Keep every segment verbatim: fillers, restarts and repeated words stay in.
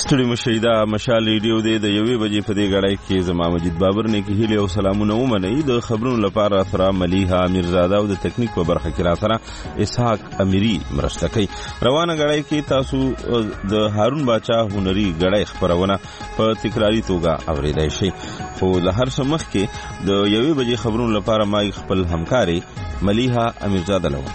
ستړي مشیدا مشال ریډیو دی د یوې بجې په دې غړای کې زما مجید بابر نه کې هیله او سلامونه ومنئ. د خبرونو لپاره اثر ملیحه میرزاده او د تکنیک په برخه کې راته اسحاق امیری مرسته کوي. روانه غړای کې تاسو د هارون باچا هنري غړای خبرونه په تکراری توګه اوریدای شئ. خو له هر څه مخکې د یوې بجې خبرونو لپاره ما خپل همکاري ملیحه میرزاده لوم.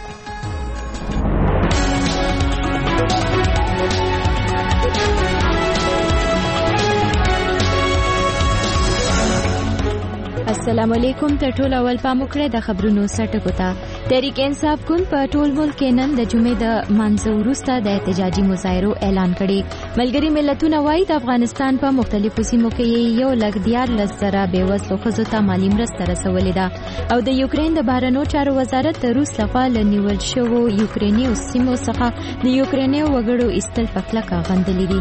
السلام علیکم. تر ټولو اول پام وکړئ د خبرونو سرټکو ته. تحریک انصاف ګوند په ټول ملک کې نن د جمعې د مانځه وروسته د احتجاجي مظاهرو اعلان کړي. ملګري ملتونه وایي د افغانستان په مختلفو سیمو کې یو لک دیارلس زره بېوزلو ښځو ته مالي مرسته رسولې ده او د یوکرین د بهرنیو چارو وزارت د روس لخوا له نیول شوو یوکریني سیمو څخه د یوکریني وګړو ایستل په کلکه غندلي دي.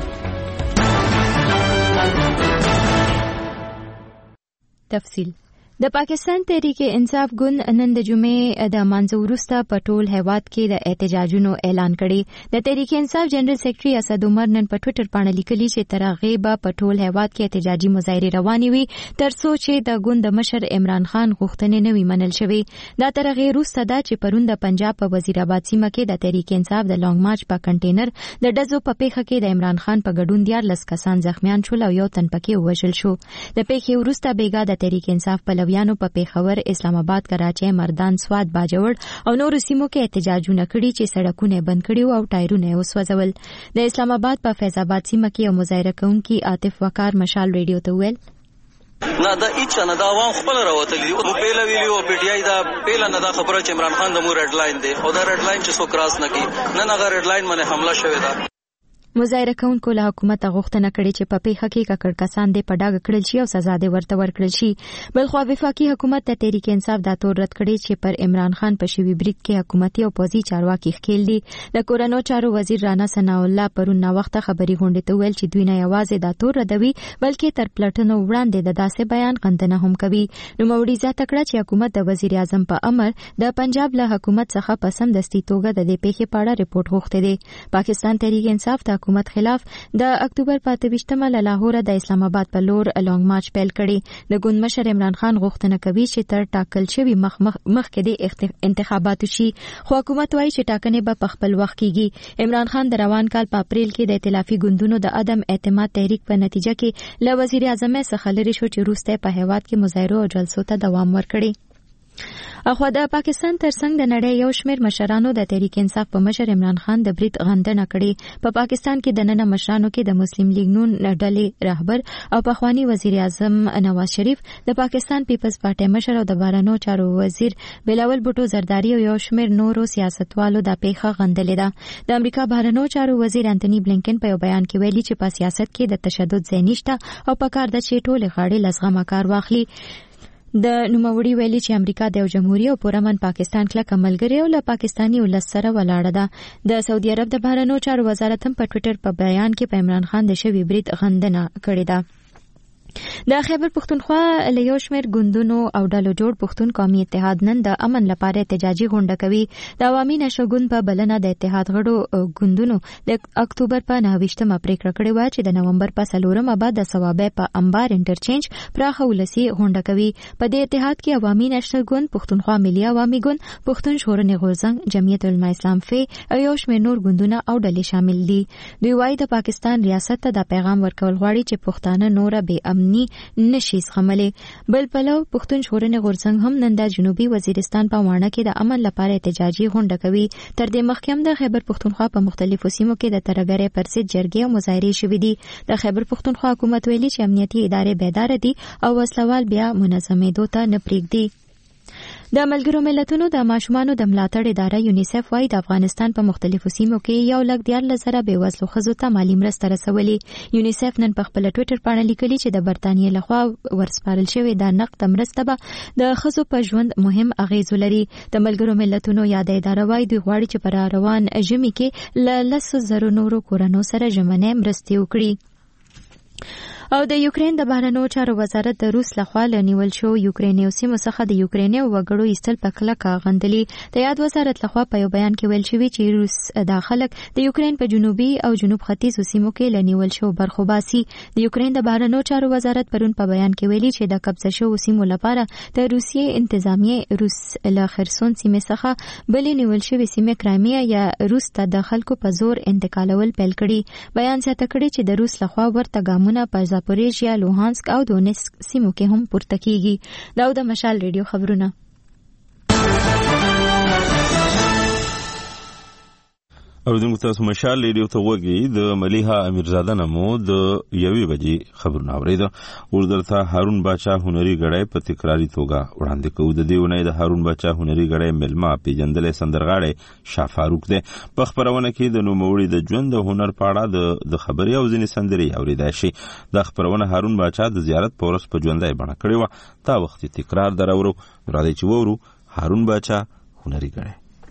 تفصیل. د پاکستان تحریک انصاف ګوند نن د جمعې د مانځه وروسته په ټول هیواد کې د احتجاجونو اعلان کړي. د تحریک انصاف جنرال سیکریټري اسد عمر نن په ټوئیټر باندې لیکلي چې تر هغې به په ټول هیواد کې احتجاجي مظاهرې روانې وي تر څو چې د ګوند د مشر عمران خان غوښتنې نه وي منل شوې. دا تر هغې وروسته ده چې پرون د پنجاب په وزیر آباد سیمه کې د تحریک انصاف د لانګ مارچ په کنټینر د ډزو په پیښه کې د عمران خان په ګډون دیارلس کسان زخمیان شول او یو تن پکې ووژل شو. د پیښې وروسته بیګا د تحریک انصاف پلویانو په پیښور، اسلام آباد، کراچۍ، مردان، سوات، باجوړ او نورو سیمو کې احتجاجونه کړي چې سړکونه بند کړي او ټایرونه یې وسوځول. د اسلام آباد په فیض آباد سیمه کې یو مظاهره کوونکی عاطف وقار مشال ریډیو ته وویل نه دا هیڅ نه دا عوام خپل راوتلی او پیله ویلی او پی ټی آی دا پیله نه دا خبره چې عمران خان د مو ریډ لاین دی او دا ریډ لاین چې څو کراس نه کی نه نه غیر ریډ لاین باندې حمله شوې ده. مظاهره کوونکو له حکومت غوښتنه کړې چې په پیښه کې ککړ کسان دې په ډاګه کړل شي او سزا دې ورته ورکړل شي. بلخو وفاقي حکومت د تحریک انصاف دا تور رد کړی چې پر عمران خان په شوی بریټ کې حکومتي او پوځي چارواکي ښکیل دي. د کورونو چارو وزیر رانا ثنا الله پرون نا وخت خبري غونډه ته ویل چې دوی نه یوازې دا تور ردوي بلکې تر پلټنو وړاندې د داسې بیان غندنه هم کوي. نو موري ذات کړه چې حکومت د وزیر اعظم په امر د پنجاب له حکومت څخه په سم دستي توګه د دې پیښې په اړه ریپورت غوښته دي. پاکستان تحریک انصاف د حکومت خلاف د اکتوبر په اته ویشتمه له لاهور د اسلام آباد په لور لانګ مارچ پیل کړي. د ګوند مشر عمران خان غوښتنه کوي چې تر ټاکل شوی مخ مخکې د انتخاباتو شي خو حکومت وایي چې ټاکنې به په خپل وخت کیږي. عمران خان د روان کال په اپریل کې د ائتلافي ګوندونو د عدم اعتماد تحریک په نتیجه کې له وزیر اعظم څخه لري شو چې وروسته په هیواد کې مظاهرو او جلسو ته دوام ورکړي. اخوا د پاکستان ترڅنګ د نړۍ یو شمېر مشرانو د تحریک انصاف په مشر عمران خان د بریټ غندنه کړې. په پاکستان کې د نن مشرانو کې د مسلم لیگ نون ډلې رهبر او پخوانی وزیر اعظم نواز شریف، د پاکستان پیپلز پارټي مشر او د بهرنیو چارو وزیر بلاول بوټو زرداری او یو شمېر نورو سیاستوالو د پیښه غندلې ده. د امریکا بهرنیو چارو وزیر انټونی بلینکن په یو بیان کې ویلي چې په سیاست کې د تشدد ځای نشته او په کار ده چې ټول غاړې لزغمه کار واخلي. د نوموړي ویلي چې امریکا د یو جمهوریت او پرامن پاکستان کلک ملګری او له پاکستاني ولس سره ولاړه ده. د سعودي عرب د بهرنیو چارو وزارت هم په ټوئیټر په بیان کې په عمران خان د شوی بریټ غندنه کړې ده. د خیبر پښتونخوا له یو شمېر ګوندونو او ډلو جوړ پښتون قومي اتحاد نن د امن لپاره احتجاجي غونډه کوي. د عوامي نشو ګوند په بلنه د اتحاد غړو ګوندونو د اکتوبر په نهه ویشتمه پریکړه کړې وه چې د نومبر په څلورمه بعد د ثوابه په انبار انټرچینج پراخه ولسي غونډه کوي. په دې اتحاد کې عوامي نشو ګوند، پښتونخوا ملي عوامي ګوند، پښتون ژغورنې غورځنګ، جمعیت علماء اسلام فی او یو شمېر نور ګوندونه او ډلې شامل دي. دوی وايي د پاکستان ریاست ته د پیغام ورکول غواړي چې پښتانه نور به امني نشي زغملې. بل پلو پښتون ژغورنې غورځنګ هم نن د جنوبي وزیرستان په واڼه کې د امن لپاره احتجاجي غونډه کوي. تر دې مخکې هم د خیبر پښتونخوا په مختلفو سیمو کې د ترګرې پر ضد جرګې او مظاهرې شوې دي. د خیبر پښتونخوا حکومت ویلي چې امنیتي ادارې بیدار دي او وسلوال بیا منظمېدو ته نه پرېږدي. د ملګرو ملتونو د ماشومانو د ملاتړ اداره یونیسف وايي د افغانستان په مختلفو سیمو کې یو لک دیارلس زره بېوزلو ښځو ته مالي مرسته رسولې. یونیسف نن په خپل ټوئیټر باندې لیکلي چې د برتانیې لخوا ورسپارل شوې د نقد مرسته به د ښځو په ژوند مهم اغیز لري. د ملګرو ملتونو یاد اداره وايي دوی غواړي چې پر روان ژمي کې له لسو زرو نورو کورنو سره ژمنۍ مرستې وکړي. او د یوکرين د بهرنیو چارو وزارت د روس لخوا لنیول شو یوکرینیو سیمو څخه د یوکرینیو وګړو ایستل په کلکه غندلي. د یاد وزارت لخوا په یو بیان کې ویل شوی چې روس دا خلک د یوکرين په جنوبي او جنوب ختیځو سیمو کې لنیول شو برخو باسي. د یوکرين د بهرنیو چارو وزارت پرون په بیان کې ویلي چې د قبضه شوو سیمو لپاره د روسیې انتظامیه روس له خرسون سیمې څخه بلې نیول شوې سیمې کرایمیا یا روس ته د خلکو په زور انتقالول پیل کړي. بیان زیاته کړي چې د روس لخوا ورته ګامونه په زاپوریژیا، لوهانسک او دونیسک سیمو کې هم پورته کیږي. دا د مشال ریډیو خبرونه. اوریدونکو تاسو مشال ریډیو ته وګورئ. د ملیحه امیرزاده نمو د یوې بجې خبرونه اورید. ورته هارون باچا هنري غړی په تکراری توګه وړاندې کوي. د دیونه د هارون باچا هنري غړی ملما پیجندل سندرغاړي شاه فاروق دی. په خبرونه کې د نوموړي د ژوند او هنر په اړه د خبري او ځینې سندري اوریدای شي. د خبرونه هارون باچا د زیارت په ورځ په ژوندۍ بڼه کړی و. تا وخت تکرار درورو راځي چې وورو هارون باچا هنري غړی.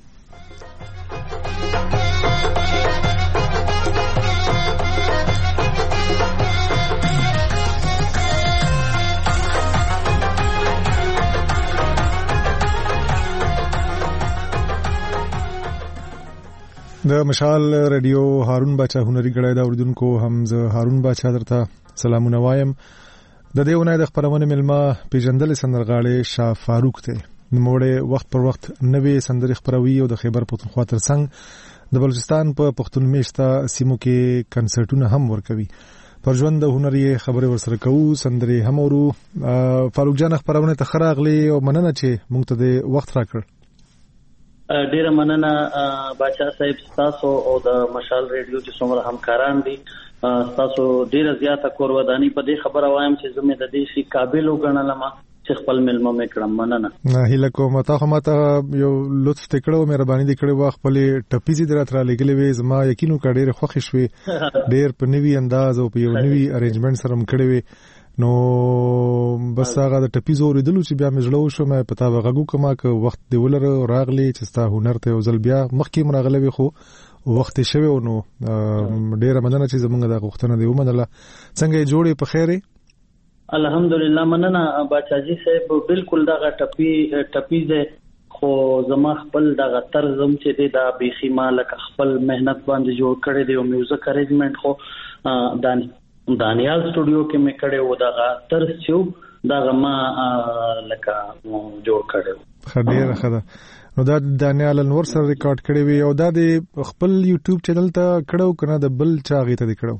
د مشال ریډیو هارون باچا هنري غړی دا اوریدونکو هم زه هارون باچا درته سلامونه وایم. د دیونه د خبرونه ملما پیجندل سندرغاړي شاه فاروق ته نوموړي وخت پر وخت نوې سندري خبروي او د خیبر پختونخوا ترڅنګ د بلوچستان په پختون میشته سیمو کې کنسرټونه هم ورکوي. پر ژوند هنري خبري ورسره کوو، سندري هم ورو. فاروق جان خبرونه ته خراغلي او مننه چې موږ ته د وخت راکړ. ډیره مننه باچا صاحب تاسو او د مشال ریډیو چې څومره همکاران دي. تاسو ډیره زیاته کورودانی په دې خبره وایم چې زموږ د دې شي قابل وګڼلم چې خپل ملمه مې کړم. مننه. هیله کوم تاسو ماته یو لطف تکړو مهرباني دې کړې و خپل ټپیزي درته را لګلې وې. زما یقینو کا ډیره خوښ شوې. ډیر په نوي انداز او په یو نوي ارینجمنت سره مکړې وې. نو بس هغه د ټپی زور دیدلو چې بیا مې جوړو شو مې پتا وغږو کما که وخت دی ولر راغلی چې ستا هنر ته وزل بیا مخکې مرغلې خو وخت شوی نو ډیره مننه چې زمونږ د غوښتنه دی ومنله. څنګه جوړې په خیره؟ الحمدلله مننه باچاجي صاحب. بالکل دا ټپی ټپی دې خو زما خپل د طرزم چې دی دا بيخي مالک خپل مهنت باندې جوړ کړی دی او میوزیک ارینجمنت خو دانی دانیال سټوډیو کې مې کړه و دا تر څو دا ما لکه جوړ کړو. خډیر خدا. نو دا دانیال انور سره ریکارډ کړی وی او دا د خپل یوټیوب چینل ته کړو کنه د بل چا غی ته کړو؟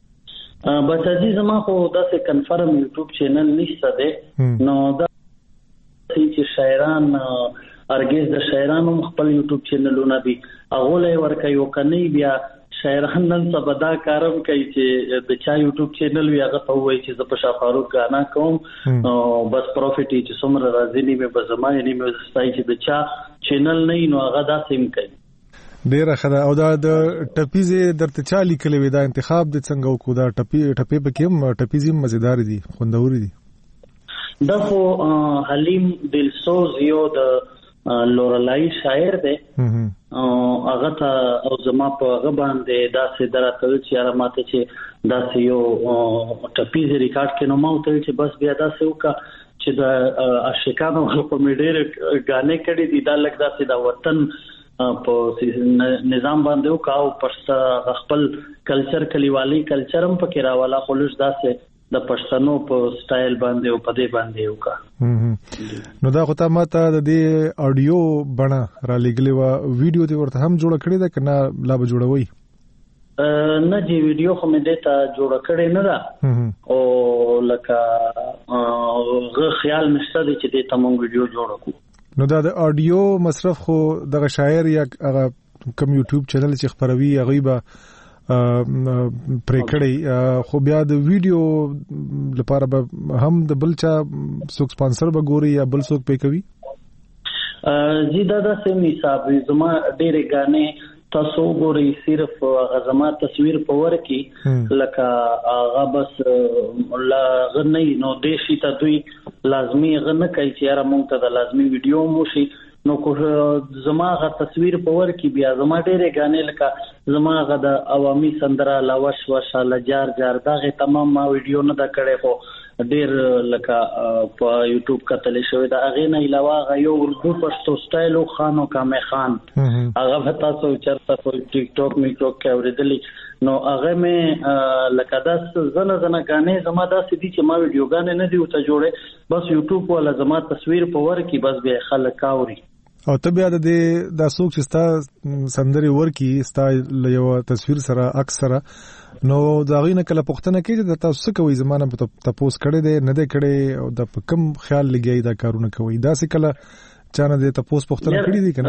بس عزیز ما خو دا څه کنفرم یوټیوب چینل نشته ده. نو دا چې شاعران ارګیز د شاعرانو خپل یوټیوب چینلونه دي هغه لای ورکه یو کني بیا شاعران نن سبا دا کارم کوي چې د چا یوټیوب چینل وی هغه ته وایي چې زه په شاه فاروق غانا کوم او بس پروفیټ چې څومره راځي نیمه به زمای نیمه ستای چې د چا چینل نه نو هغه دا سیم کوي. ډیره خدا. او دا د ټپیزه درته چا لیکل وی دا انتخاب د څنګه وکړو؟ دا ټپی ټپی په کوم ټپیزه مزیدار دي خوندور دي؟ دا خو حلیم دلسوز یو د لورلای شاعر دی او هغه ته او زما په هغه باندې داسې دراته چې یاره ماته چې داسې یو ټپیز ریکارډ کینو ما ته چې بس بیا داسې وکا چې د عاشقانو په میډیر غانې کړي دي دا لګ داسې دا وطن په نظام باندې وکا او پر خپل کلچر کلیوالي کلچرم پکې راواله خلوص داسې د پښتنو په سټایل باندې او په دې باندې وکا. نو دا خو ته ماته د دې اډیو بڼه را لګلې و ویډیو ته ورته هم جوړ کړی دا کنه لا به جوړوي؟ نه جی ویډیو خو مې دته جوړ کړی نه دا او لکه غو خیال مشته دي چې دې تمام ویډیو جوړ کړو. نو دا د اډیو مصرف خو د شاعر یا هغه کوم یوټیوب چینل چې خبروي هغه به پرې کړی خو بیا د ویډیو لپاره به هم د بل چا څوک سپانسر به ګوري یا بل څوک پې کوي؟ جی دا دا سیم حساب زما ډېرې غانې تاسو ګورئ صرف هغه زما تصویر په ور کې لکه هغه بس لا غنی نو دیشي ته دوی لازمي غنه کوي چې یاره مونږ ته د لازمي ویډیو مو شي نو کو زما غ تصویر پور کې بیا زما ډېرې غانې لکه زما غ د عوامي سندره لاوش وشاله جار جار دغه تمام ما ویډیو نه دا کړې خو ډېر لکه په یوټیوب کتل شوی دا هغه نه علاوه غ یو اردو پښتو سټایل خانو کامه خان هغه تاسو چرته په ټیک ټاک میکرو کې اوریدلې نو هغه مې لکه داس زنه زنه غانې زما داسې دي چې ما ویډیو غانې نه دی او ته جوړې بس یوټیوب ولا زما تصویر پور کې بس به خلک اوري او ته بیا د دې د سوق چې ستا سندري ورکی ستا یو تصویر سره اکثره نو دا غوینه کله پښتنه کې د تاسو کوي زمانه په تاسو کړه دې نه دې کړه او د کم خیال لګي دا کارونه کوي دا څه کله چانه دې تاسو پښتنه کړی دي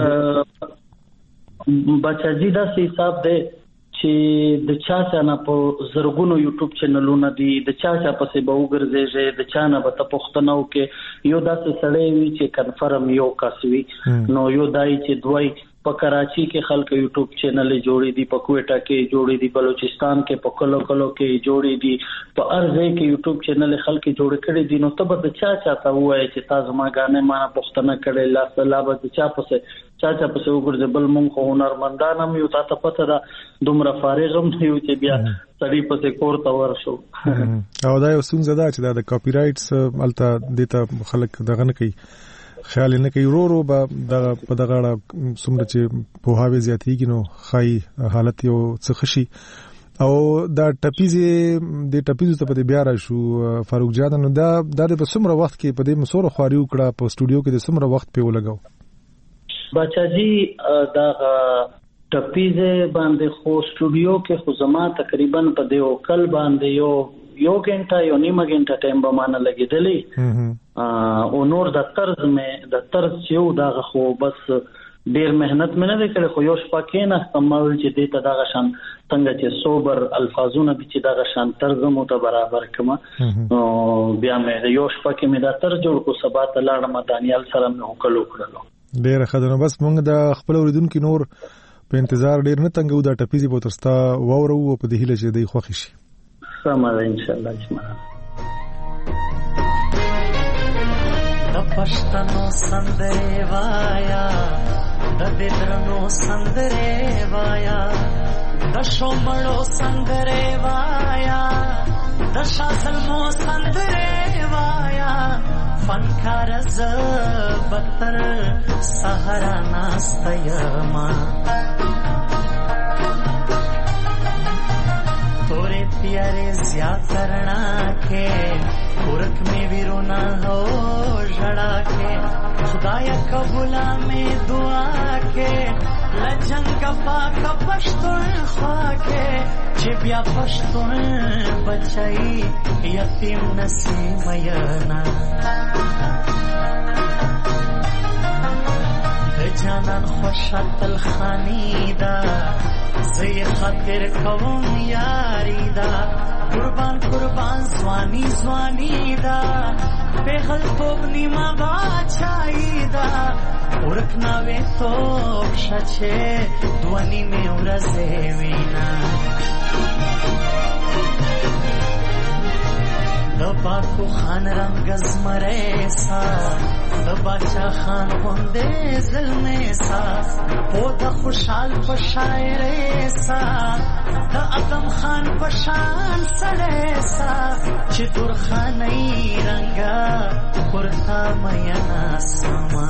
کنه بچا جی دا حساب دې چې د چا چا نه په زرګونو یوټیوب چینلونه دي د چا چا په سبا وګرځي د چا نه به ته پښتنو کې یو داسې سړی وي چې کنفرم یو کاسوي نو یو دای چې دوی په کراچي کې خلک یوټیوب چینل جوړې دي په کوټا کې جوړې دي بلوچستان کې په کلو کلو کې جوړې دي په ارزه کې یوټیوب چینل خلک جوړ کړي دي نو ته به د چا چا ته وایي چې تاسو ما غانې ما پښتنه کړي لا سلام د چا په چا چا په وګرځي بل مونږ خو هنرمندان هم یو تاسو پته دا دومره فارغ هم یو چې بیا سړی په کور ته ورشو او دا یو څنګه دا چې دا کاپی رائټس الته دته خلک دغه نه کوي خیال نه کوي ورو به د په دغه څومره چې په هاوی زیاتېږي نو خای حالت یو څه خشي او دا ټپیزه د ټپیزو ته په بیا را شو فاروق جان نو دا د په څومره وخت کې په دې مسور خواري وکړه په سټوډیو کې د څومره وخت په ولګاو بچا جی دا ټپیزه باندې خو سټوډیو کې خو زما تقریبا په دیو کل باندې یو یو غنټه یو نیمه غنټه ټایم به مان لګیدلې او نور د طرز مې د طرز چې دا خو بس ډیر مهنت مې نه وکړې خو یو شپه کې نه سمول چې دې ته دا شان څنګه چې صبر الفاظونه دي چې دا شان طرز مو ته برابر کما او بیا مې یو شپه کې مې دا طرز جوړ کو سبا ته لاړم دانیال سره مې وکړو کړلو ډیر خدانو بس مونږ د خپل اوریدونکو نور په انتظار ډیر نه تنګو دا ټپیزي په ترستا وورو په دې هله چې دی خوښ شي سمه ان شاء الله اسمه د پښتنو سندره وایا د ددرنو سندره وایا د شومړو سندره وایا د شاسلمو سندره وایا فنکار ز بتر سحرا ناستیما तोरे प्यारे ज्या करना के पुरख में विरोना हो झड़ा के खुदाया कबूला में दुआ के लजन कपा का पश्तुन ख्वा के चिबिया पश्तुन बचाई यतीम नसीम मयना जानन خوشت الخانیدا زی خاطر کوم یاریدا قربان قربان زوانی زوانیدا بهل پوغنی ما باچایدا ورکنا وې تو شچه دوانی می ورزه وینا دباکو خان رنگ زمره سا دباچا خان بنده ظلمه سا پودا خوشحال پشاعره سا دا ادم خان پشان سڑه سا چه دور خانی رنگا پرتا مینا سما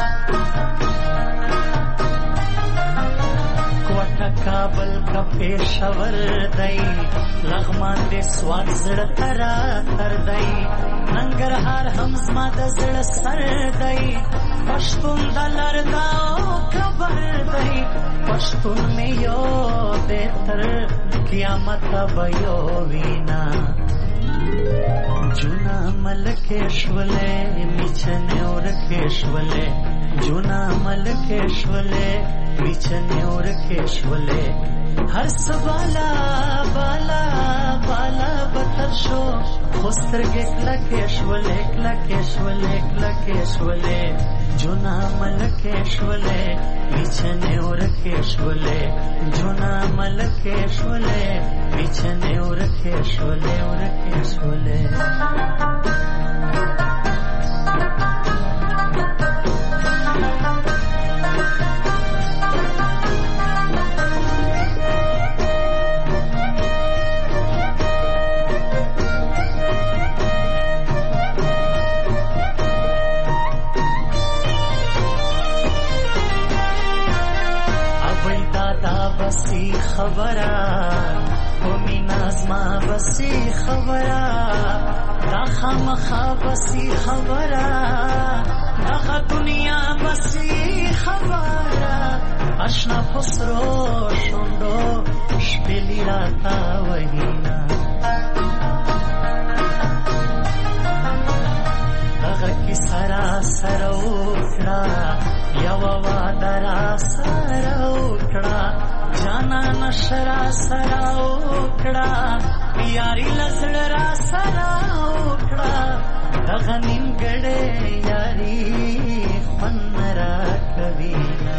کوټه کابل کا پېښور دی لغمان دې سواد زړه ترا تر دی ننګرهار هم زما د زړه سر دی پښتون د لردا خبر دی پښتون مې یو دې تر قیامت به یو وینا جونا ملکشولې میچنه ورکشولې جونا ملکشولې میچنه ورکشولې هر سوالا بالا بالا بتر شو خوسترګ کلکشولې کلکشولې کلکشولې جونا ملکشولې میچنه ورکشولې جونا ملکشولې میچنه ورکشولې ورکشولې خبره او مینا زما بسې خبره دا خامخا بسې خبره دغه دنیا بسې خبره اشنا پسرو شوندو شپېلې راته وهینا دغه کې سرا سره وکړه یوه واده را سره وکړه جانا نشرا سره وکړه یاري له زړه را سره وکړه دغه نیمګړې یاري خوند راکوي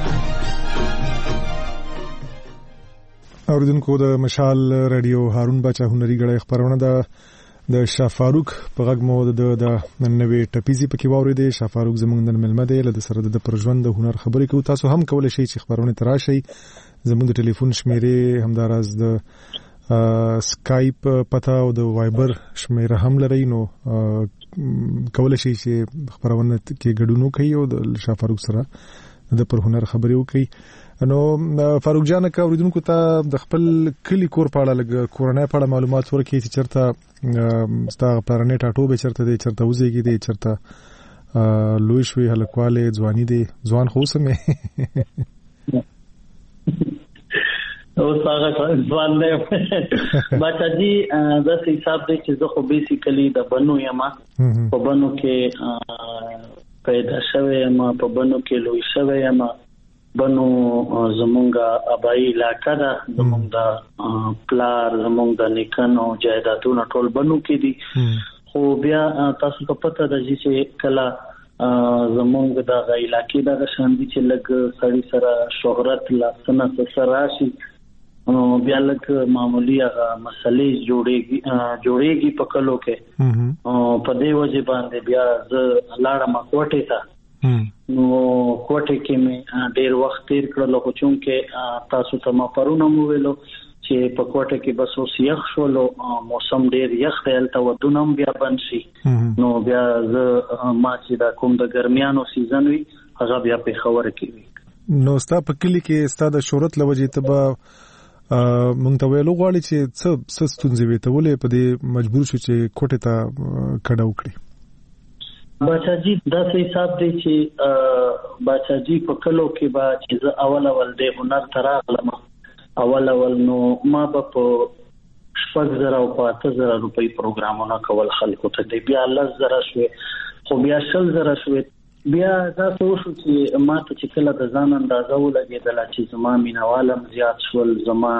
اوریدونکو د مشال رادیو هارون باچا هنري غړی خبرونه ده د شاه فاروق په غږ مو د د ننوي ټپيزي پکې واورېدې. شاه فاروق زمونږ د ملمه دی له سره د پرژوند د هنر خبرې کوي. تاسو هم کولای شئ چې خبرونه تراشي. زمونږ د ټلیفون شمیرې همداراز د سکایپ پتا او د وایبر شمیره هم لري نو کولای شئ چې خبرونه کې ګډون وکړئ او د شاه فاروق سره د پر هنر خبرې وکړئ. نو فاروق جان کا اوریدونکو ته د خپل کلی کور په اړه لګ کورنۍ په اړه معلومات ورکړي چې چرته ستا پرانه ټاټو به چرته دی چرته وزيږي دی چرته لوی شوی هلکواله ځواني دی ځوان خو سمې او څنګه ځوان دی بچا جی د حساب دی چې زه خو بیسیکلی د بنو یم په بنو کې پیدا شوی یم په بنو کې لوی شوی یم بنو زمونږه ابای علاقہ ده زمونږ د پلار زمونږ د نیکانو جایدادونو ټول بنو کې دي خو بیا تاسو ته پته ده چې کله زمونږ د علاقې د شاندي چې لګ سړی سره شهرت لاسنه سره راشي بیا لګ معمولی هغه مسلې جوړېږي جوړېږي په کلو کې په دې وجه باندې بیا ز لاړه مکوټه تا نو کوټه کې مې ډېر وخت تیر کړل خو چونکه تاسو ته ما پرونه مو ویلو چې په کوټه کې بس اوس یخ شولو موسم ډېر یخ دی البته ودونم بیا بند شي نو بیا زه ما چې دا کوم د ګرمیانو سیزن وي هغه بیا په خبره کې وي نو ستا په کلی کې ستا د شهرت لوجې ته به مونږ ته ویلو غواړي چې څه څه ستونزې وي ته ولې په دې مجبور شو چې کوټه ته کډه وکړي بچا جی دا څه حساب دی چې بچا جی په کلو کې با چې اول اول د هنر تراغلم اول اول نو ما په شپږ زره او پاته زره روپۍ پروګرامونه کول خلکو ته دی بیا لس زره شوې خو بیا شل زره شوې بیا دا څه وشو چې ما ته چې کله د ځان اندازه ولګېدل چې زما مینوالم زیات شول زما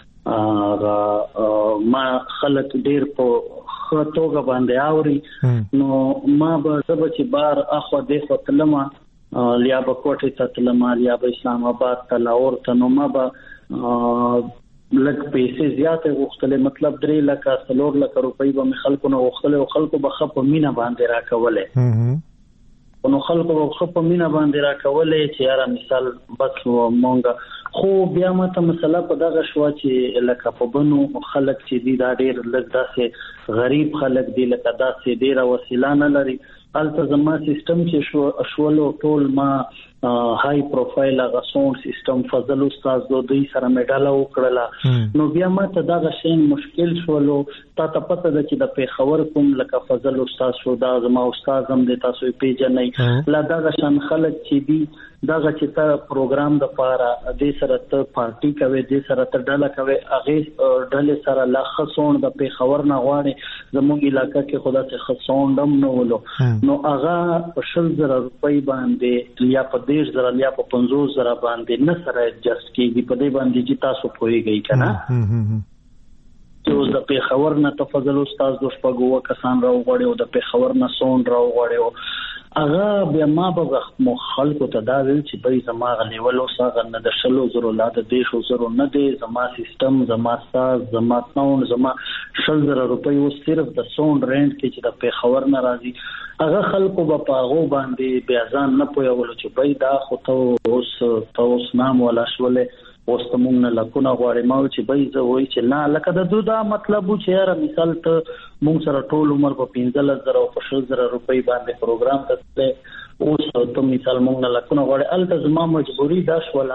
ما خلک ډېر په خطوګه باندې اوري نو ما به سبا چې بار اخو د خپلما لیا به کوټه ته تلما لیا به اسلام آباد ته لاور ته نو ما به لک پیسې زیاته غوښتلې مطلب درې لک څلور لک روپۍ به خلکو نه غوښتلې او خلکو به خپ مینا باندې راکولې نو خلکو به خپ مینا باندې راکولې چې یاره مثال بس مونږه خو بیا ماته مسله په دغه شو چې لکه په بنو خلک چې دي دا ډېر لږ داسې غریب خلک دي لکه داسې ډېر وسیله نه لري البته زما سیستم چې شو شولو ټول ما های پروفایل هغه ساوند سیستم فضل استاد دوی سره میډاله وکړه نو بیا ماته دغه شین مشکل شولو تا ته پته ده چې د پیښور کوم لکه فضل استاد شو دا زما استاد هم د تاسو پیژنې لا دغه شان خلک چې دي دغه چې تا پروګرام د پاره د سره ته پارټي کوي د سره ته ډله کوي هغه ډله سره لا خصون د پیښور نه غواړي زموږ علاقې کې خدا څخه خصون دم نه ولو نو هغه په شل زره روپۍ باندې یا په دیش زره یا په پنځوس زره باندې نه سره ایڈجسټ کیږي په دې باندې چې تاسو پوهیږئ کنه چې اوس د پیښور نه تفضل استاد د شپږو کسان راو غوړي او د پیښور نه سون راو غوړي هغه بیا ما به خلکو ته دا ویل چې به زما غلیولو ساغه نه د شلو زرو لا د دیشو زرو نه دی زما سیستم زما ساز زما نون زما شل زره روپۍ او صرف د سون رینټ کې چې د پیښور نه راځي هغه خلکو به پاغو باندې بیا ځان نه پویولو چې به دا خو ته اوس تاسو نام ولا شولې اوس ته مونږ نه لکونه غواړي ما چې به زه وای چې نه لکه د دوه دا مطلب چې یاره مثال ته مونږ سره ټول عمر په پنځه زره او په شل زره روپۍ باندې پروګرام ته اوس ته مثال مونږ نه لکونه غواړي الته زما مجبوری دا شوله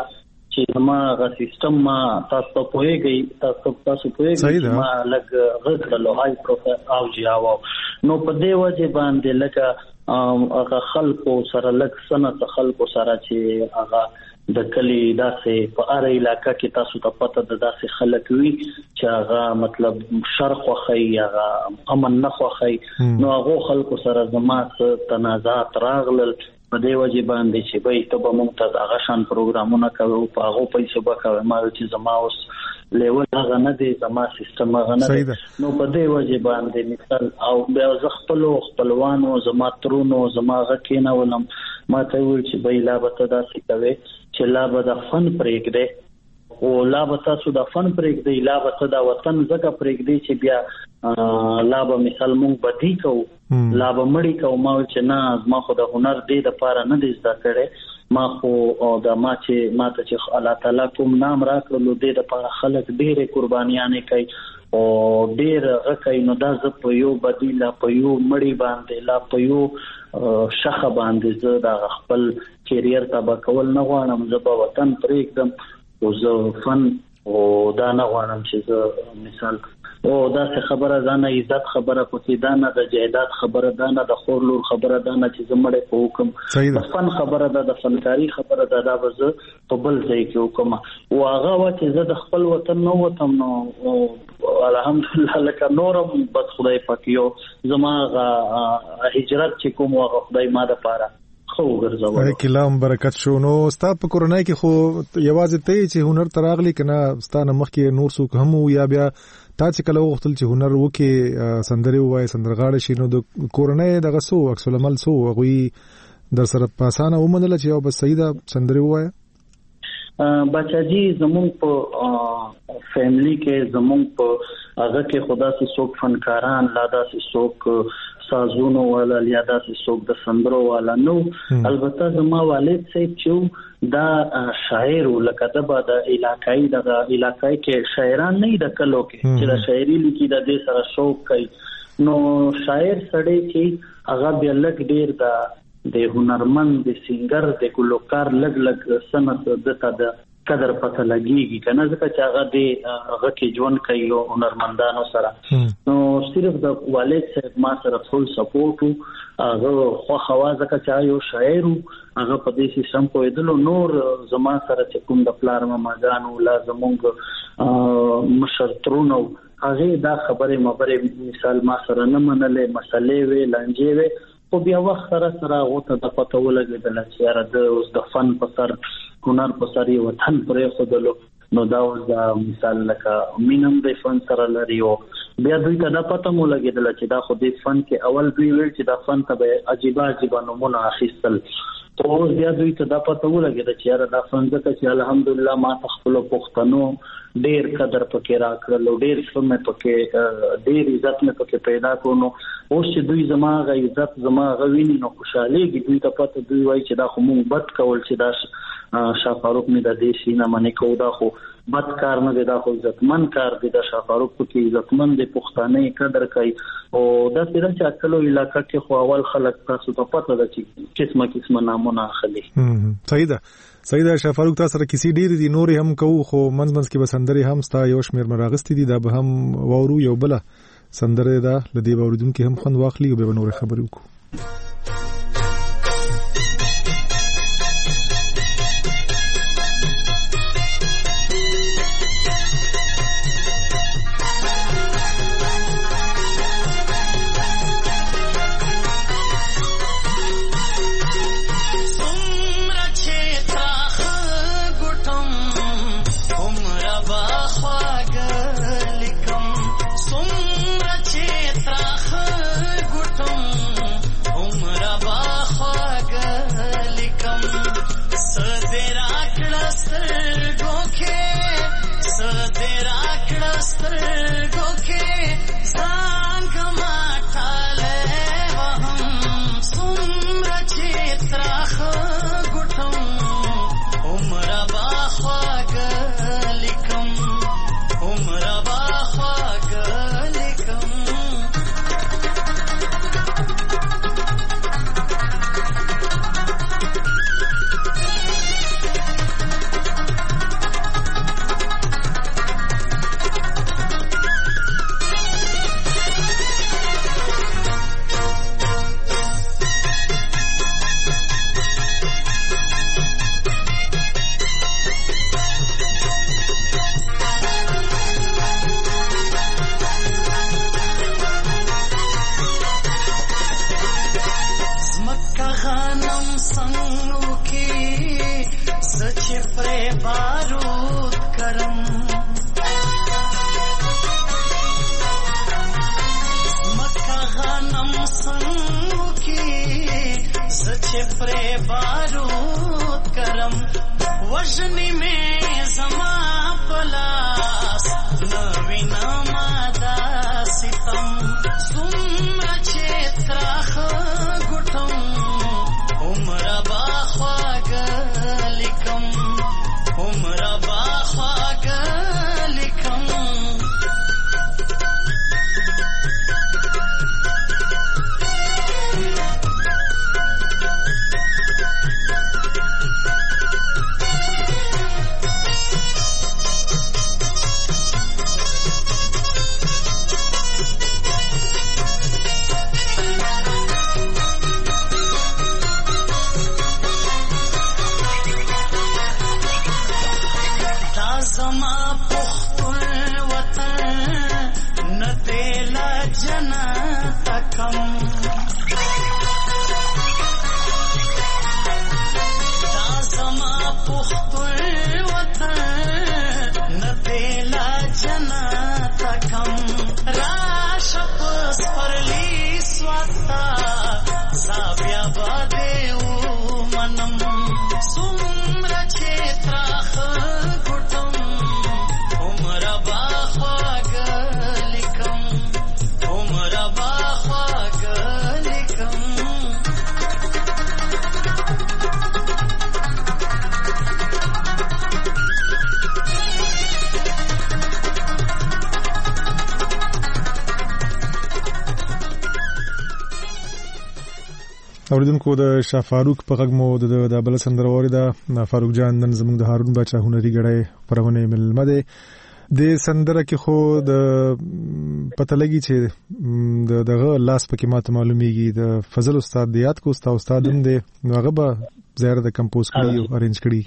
چې ما غا سیستم ما تاسو پوهیږئ تاسو تاسو پوهیږئ ما لګ غږ له هاي پروفایل او جاو نو په دې وجه باندې لکه هغه خلکو سره لګ سنت خلکو سره چې هغه د کلی داسې په اړه علاقہ کې تاسو ته پته ده داسې خلک وي چې هغه مطلب شرق خوخی هغه امن نه خوخی نو هغه خلکو سره زمات تنازعات راغلل په دې وجه باندې چې به ته به مونږ ته هغه شان پروګرامونه کوو په هغه پیسې به کوي ما چې زما اوس لیول هغه نه دی زما سیستم هغه نه دی نو په دې وجه باندې مثال او بیا زه خپل خپلوانو زما ترونو زما هغه کېنه ولم ما ته ویل چې به لا به ته داسې کوي چې لا به د فن پرېږدې او لا به تاسو د فن پرېږدئ لا به ته د وطن ځکه پرېږدئ چې بیا لا به مثال مونږ بدي کوو لا به مړی کوو ما چې نه ما خو د هنر دې دپاره نه دی زده کړی ما خو د ما چې ما ته چې الله تعالی کوم نام راکړلو دې دپاره خلک ډېرې قربانیانې کوي او ډېر هغه کوي نو دا زه په یو بدي لا په یو مړی باندې لا په یو شخه باندې زه د خپل کیریر تبا کول نه غواړم زه به وطن پرېږدم او زه فن او دا نه غواړم چې زه مثال او دا څه خبره ده نه عزت خبره پکې ده نه د جایداد خبره ده نه د خور لور خبره ده نه چې زه مړی په حکم د فن خبره ده د فنکاري خبره ده دا به زه په بل ځای کې وکړم او هغه وه چې زه د خپل وطن نه وتم نو الحمدلله لکه نورم بس خدای پاک یو زما هغه هجرت چې کوم هغه خدای ما دپاره خو ګرځول کلام برکت شو نو ستا په کورنۍ کې خو یوازې ته چې هنر تراغلی کنه ستانه مخکې نور څوک هم یا بیا تا چې کله وختل چې هنر وکي سندري وای سندرغاړي شي نو د کورنۍ دغه سو عکس العمل سو غوي در سره پاسانه ومنل چې یو بس سیده سندري وای بچاجي زمون په فیملی کې زمون په هغه کې خدا سي څوک فنکاران لا دا سي څوک سازونو والا یا داسې څوک د سندرو والا نو البته زما والد صاحب چې دا شاعر لکه د با د علاقائی د علاقائی کې شاعران نه د کلو کې چې د شاعري لیکي د دې سره شوق کوي نو شاعر سړی چې هغه بیا لګ ډیر د د هنرمند د سنگر د ګلوکار لګ لګ سنت دته د قدر پته لګيږي کنه ځکه چې هغه د هغه کې ژوند کوي او هنرمندانو سره نو صرف د والد صاحب ما سره فول سپورټ هغه خو خواځه چې یو شاعر هغه په دې سیستم پوهېدل نور زما سره چې کوم د پلار ماګانو لازمونګ مشرترونو هغه دا خبره مبره مثال ما سره نه منلې مسلې وی لنجې وی خو بیا وخت سره سره غوته د پته ولګېدل چې یاره د اوس د فن په سر هنر په سر یو وطن پرې خودلو نو دا اوس د مثال لکه مینم د فن سره لري او بیا دوی ته دا پته مو لګېدل چې دا خو د فن کې اول دوی ویل چې دا فن ته به عجیبه عجیبه نومونه اخیستل خو اوس بیا دوی ته دا پته ولګېده چې یاره دا فن ځکه چې الحمدلله ما ته خپلو پښتنو ډېر قدر پکې راکړل او ډېر ښه مې پکې ډېر عزت مې پکې پیدا کړو نو اوس چې دوی زما هغه عزت زما هغه ویني نو خوشحالېږي دوی ته پته دوی وایي چې دا خو مونږ بد کول چې دا شاه فاروق مې د دې شي نه منې کوو دا خو بد کار نه دی دا خو عزتمن کار دی د شاه فاروق پکې عزتمن دی پښتانه قدر کوي او داسې ده چې اکلو علاقه کې خو اول خلک تاسو ته پته ده چې قسمه قسمه نامونه اخلي صحیح ده صحیح ده شاه فاروق تاسو سره کسی ډیر دي نور هم کوو خو منځ منځ کې بسندري هم ستا یو شمیر مراغستې دي دا به هم وورو یو بل سندره ده لدی باوردونکو هم خوند واخلي او به نور خبرې وکړو Om چې پرې بارود کرم وژنی مې زما پلاس نوی ناما دا ستم څومره چې تراخ ګټم عمره با خواږه لیکم عمره با خواږه لیکم اوریدونکو د شاه فاروق په غږ مو د بل سندره اوریده. فاروق جان نن زموږ د هارون باچا هنري غړی پرونه ملمه ده. د سندره کې خو د پته لګي چې د دغه لاس پکې ماته معلومیږي د فضل استاد د یاد کو استاد استاد هم دی نو هغه به زیاره د کمپوز کړی او ارینج کړی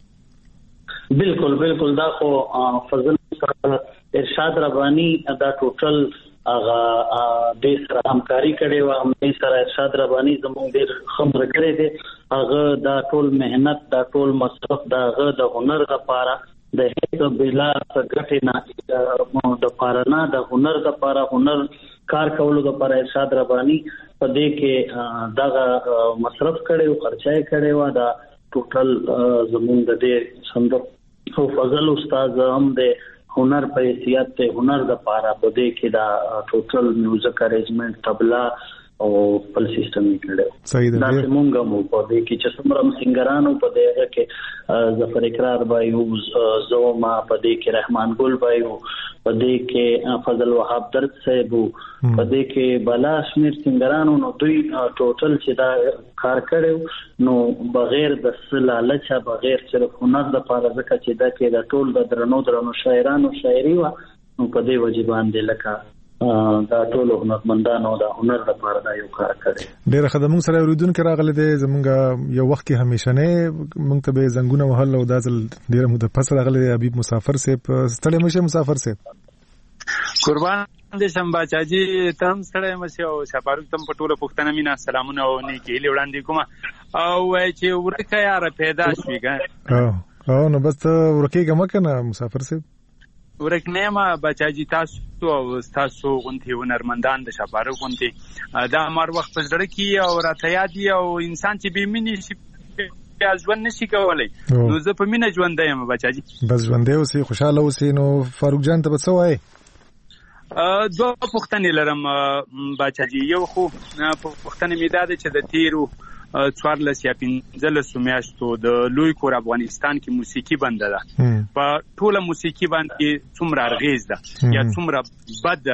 کنه. بالکل بالکل دا خو فضل ارشاد ربانی دا ټوټل هغه د سره همکاري کړي و هم د سره ارشاد ربانی زموږ ډیر خبره کړي دي. هغه دا ټول مهنت دا ټول مصرف دا هغه د هنر لپاره د هیڅ بلا څنګه نه د پارنا د هنر لپاره هنر کار کولو لپاره ارشاد ربانی په دې کې دا مصرف کړي او خرچای کړي و دا ټوټل زموږ د دې سندر او فضل استاد هم د هنر په حیثیت ته هنر د پاره په دې کې دا ټوټل میوزیک ارینجمنت طبلا او پل سیستم کړو. صحیح ده. دا څنګه مو په دې کې چې څومره سنگرانو په دې کې ظفر اقرار بایو زوما په دې کې رحمان ګل بایو په دې کې فضل وهاب درد صاحب په دې کې بلا شمیر سنگرانو نو دوی ټوټل چې دا کار کړو نو بغیر د لالچه بغیر صرف هنر د پاره ځکه چې دا کې د ټول د درنو درنو شاعرانو شاعري و نو په دې وجبان دي لکه دا ټول هنرمندانو دا هنر لپاره دا یو کار کړی. ډېر خدمت سره اوریدونکو راغلي دي زمونږ یو وخت کې همیشه نه مونږ ته به زنګونه وهل او دا ځل ډېر مو د فصل راغلي دي. حبیب مسافر صاحب ستړي مشه مسافر صاحب قربان دې شم باچاجي تم ستړي مشه او شفاروق تم په ټوله پښتنه مینا سلامونه او نیکی له وړاندې کوم او چې ورکه یار پیدا شوی ګا او نو بس ورکه کوم کنه مسافر صاحب ورکنه ما بچاجي تاسو او تاسو غونتی هنرمندان د شفاروق غونتی دا مر وخت په زړه کې او راته یادي او انسان چې به مینی شي ژوند نشي کولای نو زه په مینه ژوند یم بچاجي بس ژوند دی اوسې خوشاله اوسې. نو فاروق جان ته څه وایي؟ دوه پوښتنې لرم بچاجي. یو خو پوښتنه مې ده چې د تیرو څوارلس یا پنځلسو میاشتو د لوی کور افغانستان کې موسیقي بنده ده په ټوله موسیقي باندې څومره اغیز ده یا څومره بد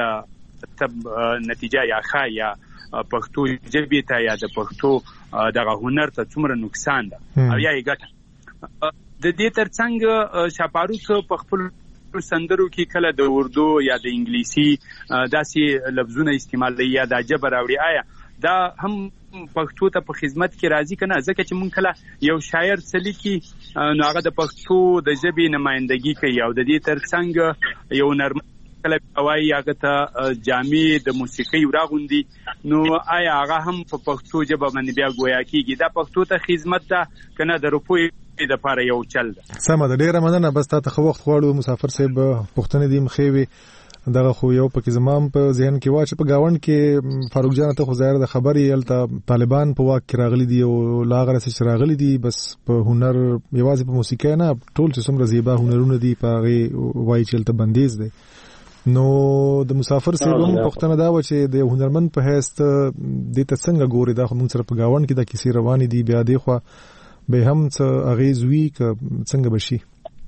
نتیجه یا ښه یا پښتو ژبې ته یا د پښتو دغه هنر ته څومره نقصان ده او یا یې ګټه. د دې ترڅنګ شفاروق په خپل سندرو کې کله د اردو یا د انګلیسي داسې لفظونه استعمالوي یا د ژبه راوړي آیا دا هم پښتو ته په خدمت کې راځي کنه؟ ځکه چې مونږ کله یو شاعر سلی کې نو هغه د پښتو د ژبې نمائندګي کوي او د دې ترڅنګ یو نرم کله وایي هغه ته جامع د موسیقي راغوندي نو آیا هغه هم په پښتو ژبه باندې بیا گویا کیږي؟ دا پښتو ته خدمت ده کنه د روپوي د لپاره یو چل ده؟ سمه ده. ډیره مننه. بس تاسو خو وخت غواړو مسافر صاحب پښتنې دې مخېوي دغه خو یو پکې زمام په ذهن کې واچ په گاوند کې فاروق جان ته خو ظاهر د خبرې الته طالبان په واک کې راغلي دي او لاغره چې راغلي دي بس په هنر یوازې په موسیقي نه ټول چې څومره زیبا هنرونه دي په هغه وایي چې الته بندیز دي. نو د مسافر سره هم پښتنه دا و چې د هنرمند په هست د ته څنګه ګوري دا خو موږ سره په گاوند کې د کیسې روانې دي بیا دی خو به هم څه اغیز وی ک څنګه بشي.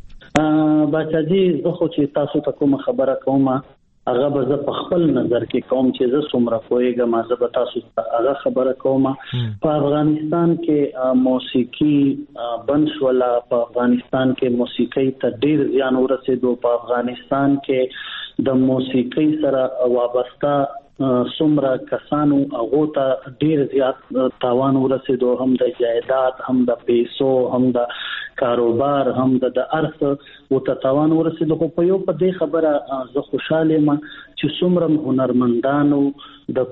بچا جی زه خو چې تاسو ته کوم خبره کوم هغه به زه په خپل نظر کې کوم چې زه څومره پوهیږم زه به تاسو ته هغه خبره کوم. په افغانستان کې موسیقي بنسولا په افغانستان کې موسیقي ته ډیر زیان ورسېدو. په افغانستان کې د موسیقي سره وابسته څومره کسانو هغه ته ډیر زیات تاوان ورسېدو، هم د جایداد هم د پیسو هم د کاروبار هم د ارث او ته تاوان ورسېدو. خو په یو په دې خبره زه خوشاله یم چې څومره هنرمندانو د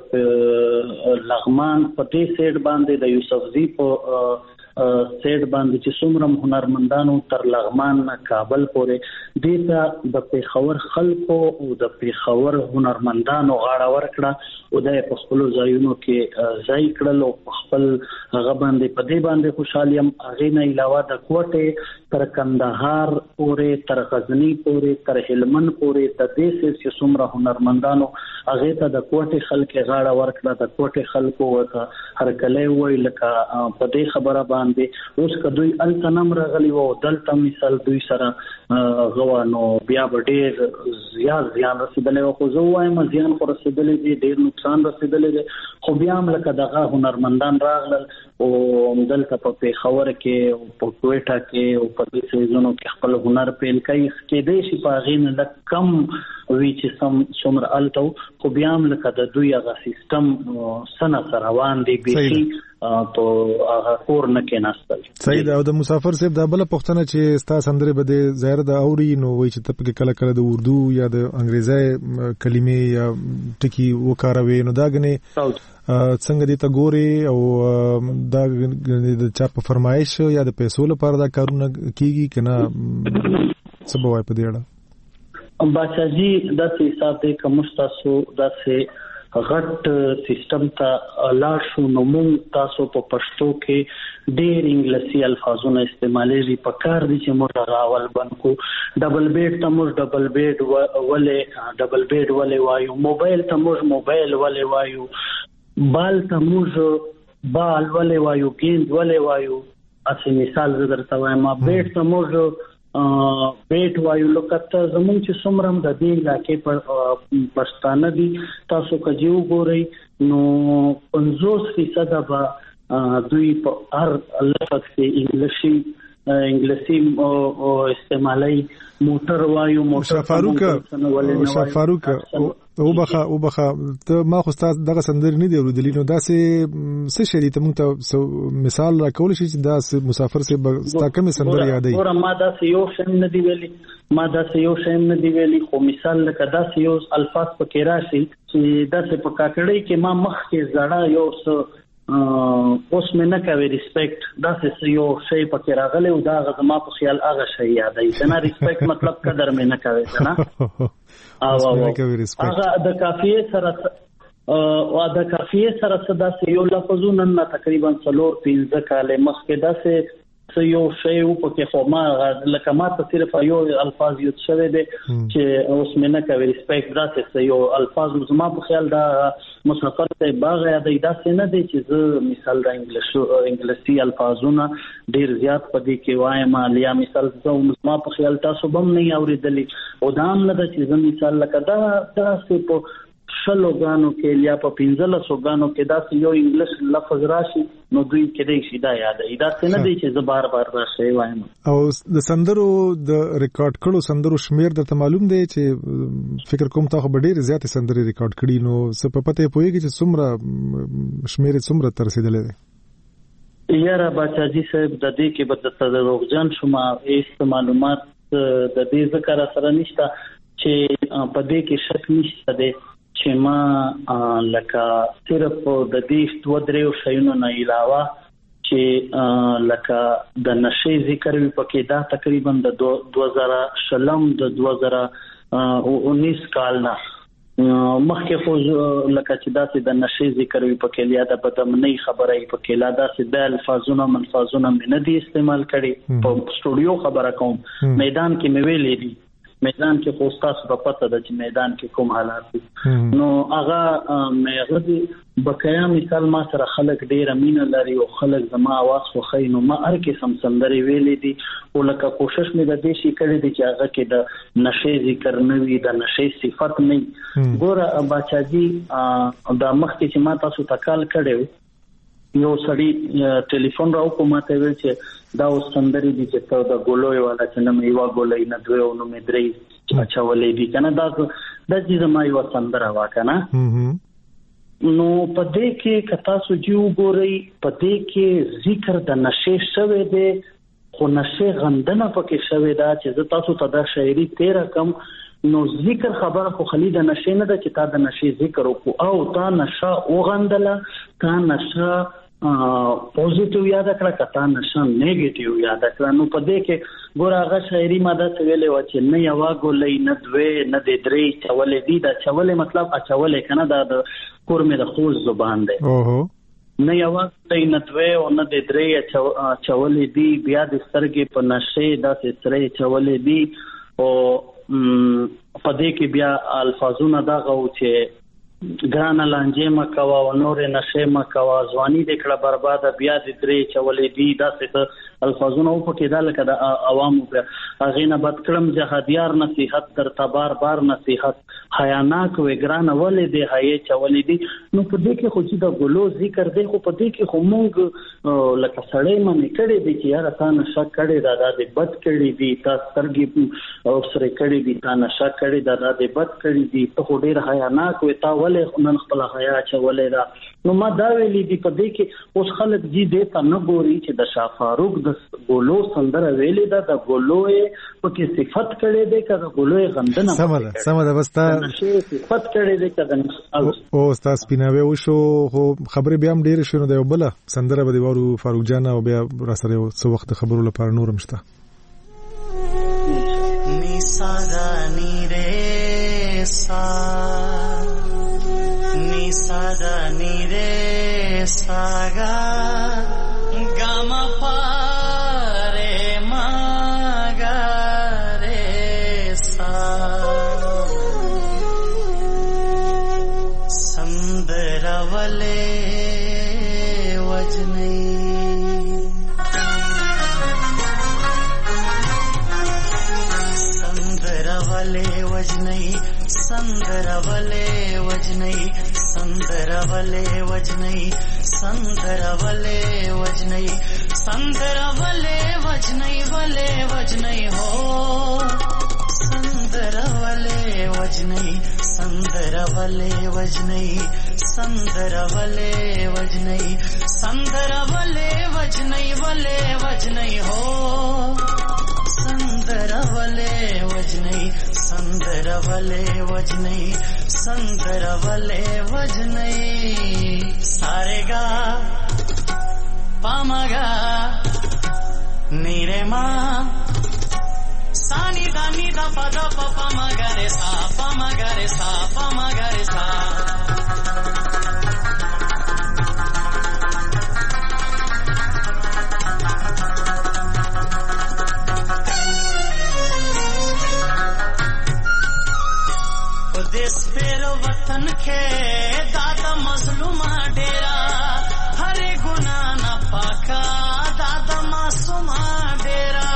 لغمان په دې سیټ باندې د یوسفزي په سیټ باندې چې څومره هنرمندانو تر لغمان نه کابل پورې دې د پیښور خلکو او د پیښور هنرمندانو غاړه ورکړه او د خپل ځایونو کې ځای کړل او خپل هغه باندې په دې باندې خوشاله یم. هغه نه علاوه د کوټه تر کندهار پورې تر غزنی پورې تر هلمند پورې د دې چې څومره هنرمندانو هغه ته د کوټه خلک غاړه ورکړه. د کوټه خلکو ورته هر کله وی لکه په دې خبره باندې اوس کدوې التنم راغلی وو دلته مثال دوی سره غوانو بیا ډېر زیات زیان رسیدلی او خو زه وایم زیان خو رسیدلی دی ډېر نقصان رسیدلی دی خو بیا هم لکه دغه هنرمندان راغلل او دلته په پیښور کې او په کوټه کې او په دې سیزونو کې خپل هنر پیل کوي کېدای شي په هغې نه لږ کم وي چې سم څومره الته خو بیا هم لکه د دوی هغه سیستم سنه سره روان دی بیخي تو هغه کور نه کېناستل. صحیح ده. او د مسافر صاحب دا بل پښتنه چې ستا سندره به د ظاهر د اوري نو وایي چې ته پکې کله کله د اردو یا د انګریزي کلمې یا ټکي وکاروي نو دا غني څنګه دې ته ګوري او دا د چا په فرمایش یا د پیسو لپاره دا کارونه کیږي کنه څه به وای په دې اړه؟ بچا جی دا حساب دې کوم تاسو دا سه غټ سیستم ته لاړ شو نو موږ تاسو په پښتو کې ډېر انګلیسي الفاظونه استعمالېږي په کار دي چې موږ راول بنکو ډبل بیډ ته موږ ډبل بیډ ولې ډبل بیډ ولې وایو، موبایل ته موږ موبایل ولې وایو، بال ته موږ بال ولې وایو، گیند ولې وایو. اسی مثال زه درته وایم بیډ ته موږ بیٹ وایو. لکه ته زمونږ چې څومره هم د دې علاقې پر پښتانه دي تاسو که چې وګورئ نو پنځوس فیصده به دوی په هر لفظ کې انګلیسي انګلیسي استعمالي موټر وایو. موټر فاروق شاه فاروق او بخا او بخا ته ما خو ستاسو دغه سندرې نه دی ورودلی نو دا څه څه شری ته موږ ته مثال راکول شي چې دا مسافر سه ستا کوم سندرې یادې؟ ګوره ما دا یو شیم نه دی ویلي ما دا یو شیم نه دی ویلي خو مثال لکه دا یو الفاظ پکې راشي چې دا څه په کاکړۍ کې ما مخ کې زړه یو څه اوس مې نه کوي ریسپیکټ دا څه یو شی پکې راغلی او دا زما په خیال هغه شی یادې کنه ریسپیکټ مطلب قدر مې نه کوي کنه او هغه د کافیه سره او د کافیه سره صدا سه یو لفظونه نه تقریبا څلور پنځه کاله مخکې دا سه یو شی او پکې خو ما لکه ما ته صرف یو الفاظ یو څه دی چې اوس مې نه کوي ریسپیکټ دا څه یو الفاظ زما په خیال دا مسافر ته باغ یادې دا څه نه دی چې زه مثال د انګلیسي انګلیسي الفاظونه ډیر زیات پدې کې وایم لیا مثال زه ما په خیال تاسو بم نه اوریدلې او دا هم نه د چې زه مثال لکه دا دا څه په شلو غانو کې یا په پنځلسو غانو کې دا یو انګلیش لفظ راشي نو دوی کې شي دا یادې دا څه نه دی چې زه بار بار راشي وایم. او د سندرو د ریکارډ کړو سندرو شمیر درته معلوم دی چې فکر کوم تاسو به ډیر زیات سندرې ریکارډ کړي نو څه په پته پوهیږي چې څومره شمیر څومره تر رسیدلې ده؟ یاره بچا جی صاحب د دې کې به د روغجان شوما ایست معلومات د دې ذکر سره نشته چې په دې کې شک نشته دی چې ما لکه صرف د دې دوه دریو شیونو نه علاوه چې لکه د نشي ذکر وی پکې دا تقریبا د دوه هزار شلم د دوه هزار उन्नीस کال نه مخکې خو لکه چې داسې د نشي ذکر وي په کې یا د بدمنۍ خبره په کې لا داسې د الفاظونو منفاظونو مې نه دي استعمال کړي په سټوډیو خبره کوم میدان کې مې ویلې دي میدان کې خو تاسو په پته ده چې میدان کې کوم حالات دي نو هغه مې غوډي بقایا مثال ما سره خلک ډیر امینه لري او خلک زما आवाज خو خینو ما هر قسم سندري ویلې دي او لکه کوشش مې د دې شي کړې دي چې هغه کې د نشي ذکر نه وي د نشي صفت نه ګوره بچاجي د مخکې چې ما تاسو تکال کړو یو سړی ټلیفون راو کومه ته ویل چې دا سندري دي چې ته د ګولوي والا چې نه مې وا ګولې نه دوی او نو مې درې اچھا ولې دي کنه دا د دې زما یو سندره وا کنه نو په دې کې کتا سوجو ګوري په دې کې ذکر د نشه شوه دی خو نشه غندنه پکې شوه دا چې تاسو ته د شاعري تیرا کم نو ذکر خبره خو خالد نشه نه ده چې تا د نشه ذکر او تا نشه او غندله تا نشه پوزټیو یاد کړه کتا نشه نیگیټیو یاد کړه نو په دې کې ګور هغه شاعري ماده ویلې و چې نه یوا ګولې نه دوی نه د درې چولې دي دا چولې مطلب اچولې کنه دا د کورمه د خوز زبان ده اوه نه یوا ته نه دوی او نه د درې چولې دي بیا د سترګې په نشه دا سترې چولې دي او په دې کې بیا الفاظونه دا غو چې ګران لانجه مکوا او نور نشه مکوا ځواني د کړه برباد بیا د درې چولې دي دا څه الفاظونه او پکې دا لکه د عوامو په هغه نه بد کړم جهادیار نصيحت در تبار بار نصيحت حیاناک و ګران ولې دی هي چولې دي نو په دې کې خو چې د ګلو ذکر دی خو په دې کې خو مونږ لکه سړی مې کړي دي چې یاره تا نشه کړي دا د بد کړي دي تا سترګې او سره کړي دي تا نشه کړي دا د بد کړي دي ته خو ډیر حیاناک و تا ولې نن خپل حیا چولې دا نو ما دا ویلې دي په دې کې اوس خلک دي دې ته نه ګوري چې د شاه فاروق د ګولو سندره ویلې ده د ګولوې په کې صفت کړي دي کله ګولوې غندنه سمه سمه د بستا صفت کړي دي کله او استاد سپیناوي وشو خو خبرې بیا هم ډېر شونه دی بل سندره به دی ورو فاروق جان او بیا را سره څو وخت خبرو لپاره نورم شته ني سادا ني ري سا ني سادا ني ري ساغا گاما پا संदरवले वजनई संदरवले वजनई संदरवले वजनई संदरवले वजनई वले वजनई हो संदरवले वजनई संदरवले वजनई संदरवले वजनई संदरवले वजनई वले वजनई हो संदरवले वजनई संदरवले वजनई संदरवले वजनई सारेगा पामगा नीरे मा सानी दानी दा पदा पपा मगरे सा पमगरे सा पमगरे सा देश फेरो वतन के दादा मजलूमा डेरा हरे गुना न पाका दादा मासूमा डेरा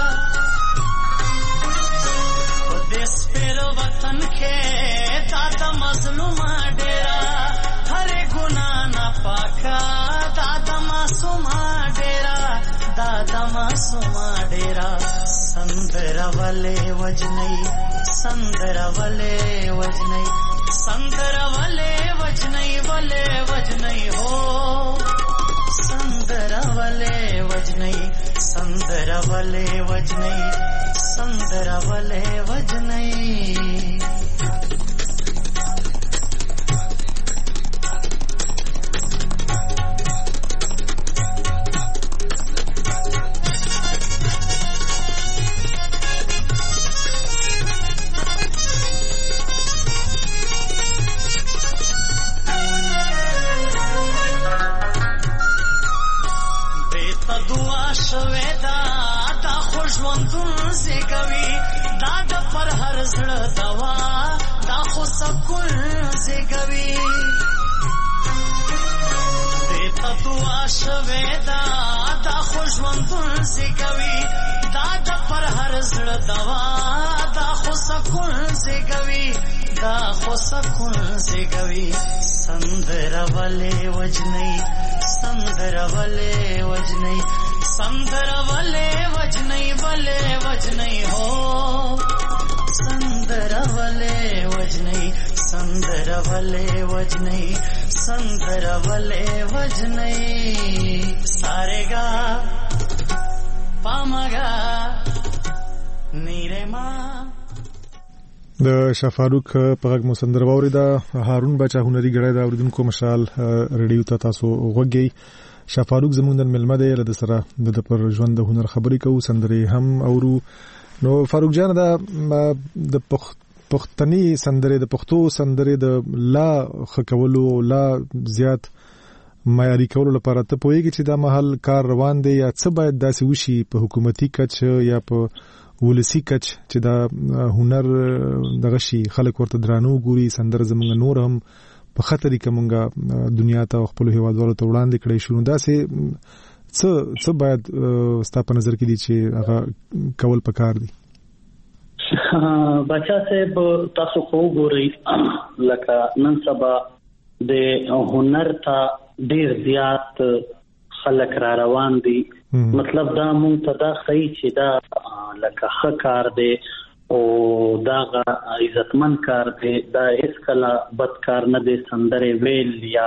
देश फेरो वतन के दादा मजलूमा डेरा हरे गुना न पाका दादा मासूमा डेरा दादा मासूमा डेरा संदरवले वजनई संदरवले वजनई संदरवले वजनई वले वजनई हो संदरवले वजनई संदरवले वजनई संदरवले वजनई دیتا دعا شویدا دا خوشوندون زیگوی دا دا پر هر زړه دوا دا خو سکون زیگوی دیتا دعا شویدا دا خوشوندون زیگوی دا دا پر هر زړه دوا دا خو سکون زیگوی دا خو سکون زیگوی سندر والے وجنی سندر والے وجنی سندر والے وجنی والے وجنی ہو سندر والے وجنی سندر والے وجنی سندر والے وجنی سارے گا پامگا نیرے ماں د شفاروق په غږ مو سندره واوریده. هارون بچا هنري ګړی دا اوریدونکو مشال ریډیو ته تاسو وګورئ. شفاروق زموږ د ملمه دی له سره د پر ژوند د هنر خبرې کوو سندرې هم اورو. نو فاروق جان دا د پښتني سندرې د پښتو سندرې د لا خکولو لا زیات معیاري کولو لپاره ته پوهیږي چې دا مهال کار روان دی یا څه باید داسې وشي په حکومتي کچ یا په ولسی کچ چې دا هنر دغه شي خلک ورته درانو ګوري سندر زمونږ نور هم په خطر کې مونږه دنیا ته خپل هیوادوالو ته وړاندې کړی شو. دا سه څه څه باید ستا په نظر کې دي چې هغه کول پکار دي؟ بچا صاحب تاسو خو ګورئ لکه نن سبا د هنر ته ډیر زیات خلک را روان دي. مطلب دا مونږ ته دا خی چې دا لکه ښه کار دی او دا عزتمن کار دی دا هیڅ کله بد کار نه دی. سندرې ویل یا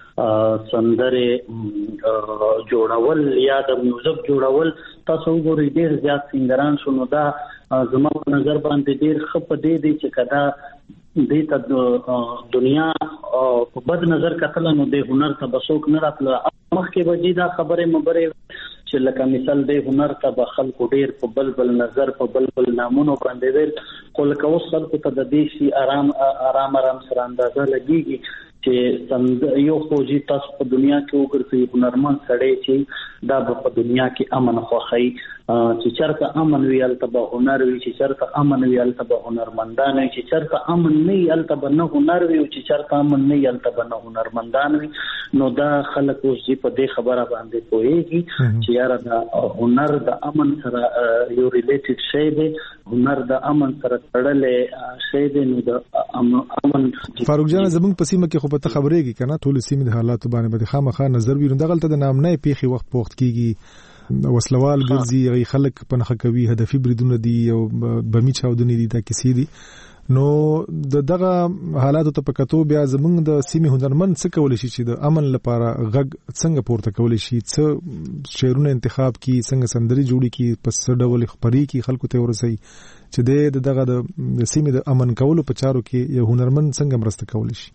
سندرې جوړول یا د میوزیک جوړول تاسو وګورئ ډیر زیات سنگران شونو دا زما په نظر باندې ډیر ښه په دې دی چې کدا دې ته دنیا په بد نظر کتل نو د هنر ته بسوک نه راتله مخکې وجې دا خبره مبره چې لکه مثال د هنر ته به خلکو ډیر په بلبل نظر په بلبل نامونو باندې ویل خو لکه اوس خلکو ته د دې شي آرام آرام آرام سره اندازه لګيږي چې سند یو خوږی تاسو په دنیا کې وګورئ هنرمند سړی چې دا په دنیا کې امن خوخی چې چرته امن ویل ته به هنر وی چې چرته امن ویل ته به هنرمندان وي چې چرته امن نه ویل ته به نه هنر وي چې چرته امن نه ویل ته به نه هنرمندان وي. نو دا خلک اوس په دې خبره باندې پوهیږي چې یاره دا هنر د امن سره یو ریلیټډ شی دی هنر د امن سره تړلې شی دی. نو د امن فاروق جان زموږ په سیمه کې خو په خبرېږي کنه ټول سیمه د حالات باندې به خامخا نظر وي. نو دغلت د نامنه پیخي وخت پوښت کیږي وسلوال ګرځي غي خلک په نخ کوي هدفي بریدونه دي او بمی چاودنې دي دا کیسې دي. نو د دغه حالاتو ته پکاتو بیا زمونږ د سیمې هنرمند څه کول شي چې د امن لپاره غږ څنګه پورته کول شي څه شعرونه انتخاب کی څنګه سندري جوړي کی پس ډول خبري کی خلکو ته ورسي چې د دغه د سیمې د امن کولو په چارو کې یو هنرمند څنګه مرسته کول شي؟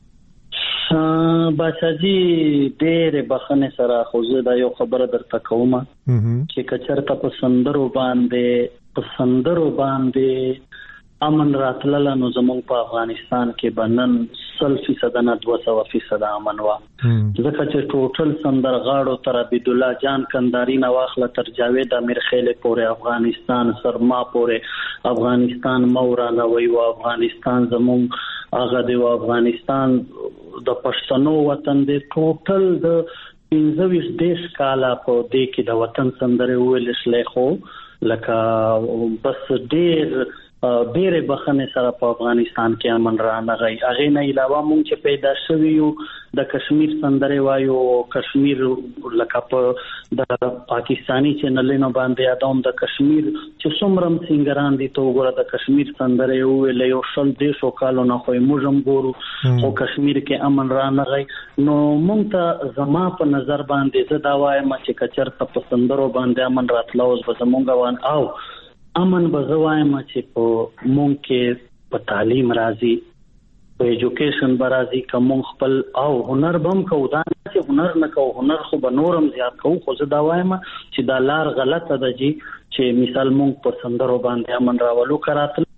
بچاجي ډېر بخنه سره خو زه دا یو خبره درته کوم چې کچرته په سندرو باندې په سندرو باندې امن راتلل نو زموږ په افغانستان کې بنن سل فیصد نه دوه سوه فیصد امن وا ځکه چې ټوټل سندرغاړو تر عبد الله جان کنداری نه واخله تر جاوید امیر خیل پورې افغانستان سرما پورې افغانستان موراله وی او افغانستان زموږ هغه دی افغانستان د پښتنو وطن دی ټوټل د پنځه ویشت دیش کاله په دې کې د وطن سندره ویل شلې خو لکه بس ډېر ډېر بخنه سره په افغانستان کې امن را نغی. هغه نه علاوه مونږ چې پیدا شوی یو د کشمیر سندره وایو کشمیر لکه په د پاکستانی چینلونو باندې ادم د کشمیر چې څومره سنگران دي ته وګوره د کشمیر سندره ویل یو شل دیشو کالو نه خو موږ هم ګورو او کشمیر کې امن را نغی. نو مونږ ته زما په نظر باندې زه دا وایم چې کچر په سندرو باندې امن راتلو اوس به زمونږ وان او امن بزوایم چې په مونږ کې په تعلیم راځي په ایجوکیشن برازي کوم خپل او هنر بم کو دا چې هنر نه کو هنر خو به نورم زیات کو خو زه دا وایم چې دا لار غلطه ده چې مثال مونږ په سندرو باندې امن راولو کراتل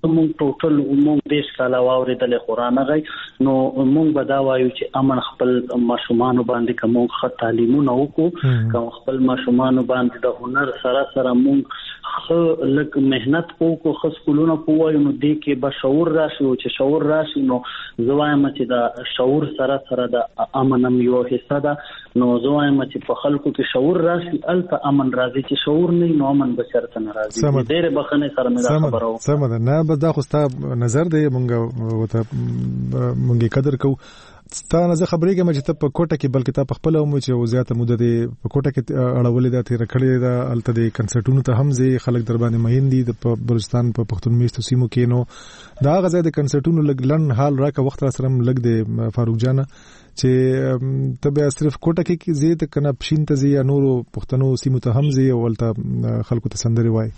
مونږ ټوټل مونږ دیش کاله واوریدل قرآن غي نو مونږ به دا وایو چې امن خپل ماشومان باندې کوم خط تعلیمونه وکړو کوم خپل ماشومان باندې د هنر سره سره مونږ خو لک مهنت وکړو خو سکولونه پوایو نو دې کې به شعور راشي او چې شعور راشي نو زوایم چې دا شعور سره سره د امنم یو حصہ ده نو زوایم چې په خلکو کې شعور راشي الته امن راځي چې شعور نه نو امن به چرته نه راځي ډېر بخنه سره مې دا خبره و سم ده نه به دا خو ستا نظر دی مونږ وته مونږ قدر کو ستا نه خبرې کوم چې ته په کوټه کې بلکې ته په خپل عمر چې زیاته مدته دی په کوټه کې اړولې ده تیر کړې ده الته د کنسرټونو ته هم زی خلک در باندې مهین دي د بلوچستان په پښتون میشتو سیمو کې نو دا غزه د کنسرټونو لګلن حال راکه وخت سره لګ دی فاروق جان چې ته به صرف کوټه کې زی ته کنه پښین ته زی نورو پښتنو سیمو ته هم زی ولته خلکو ته سندري وای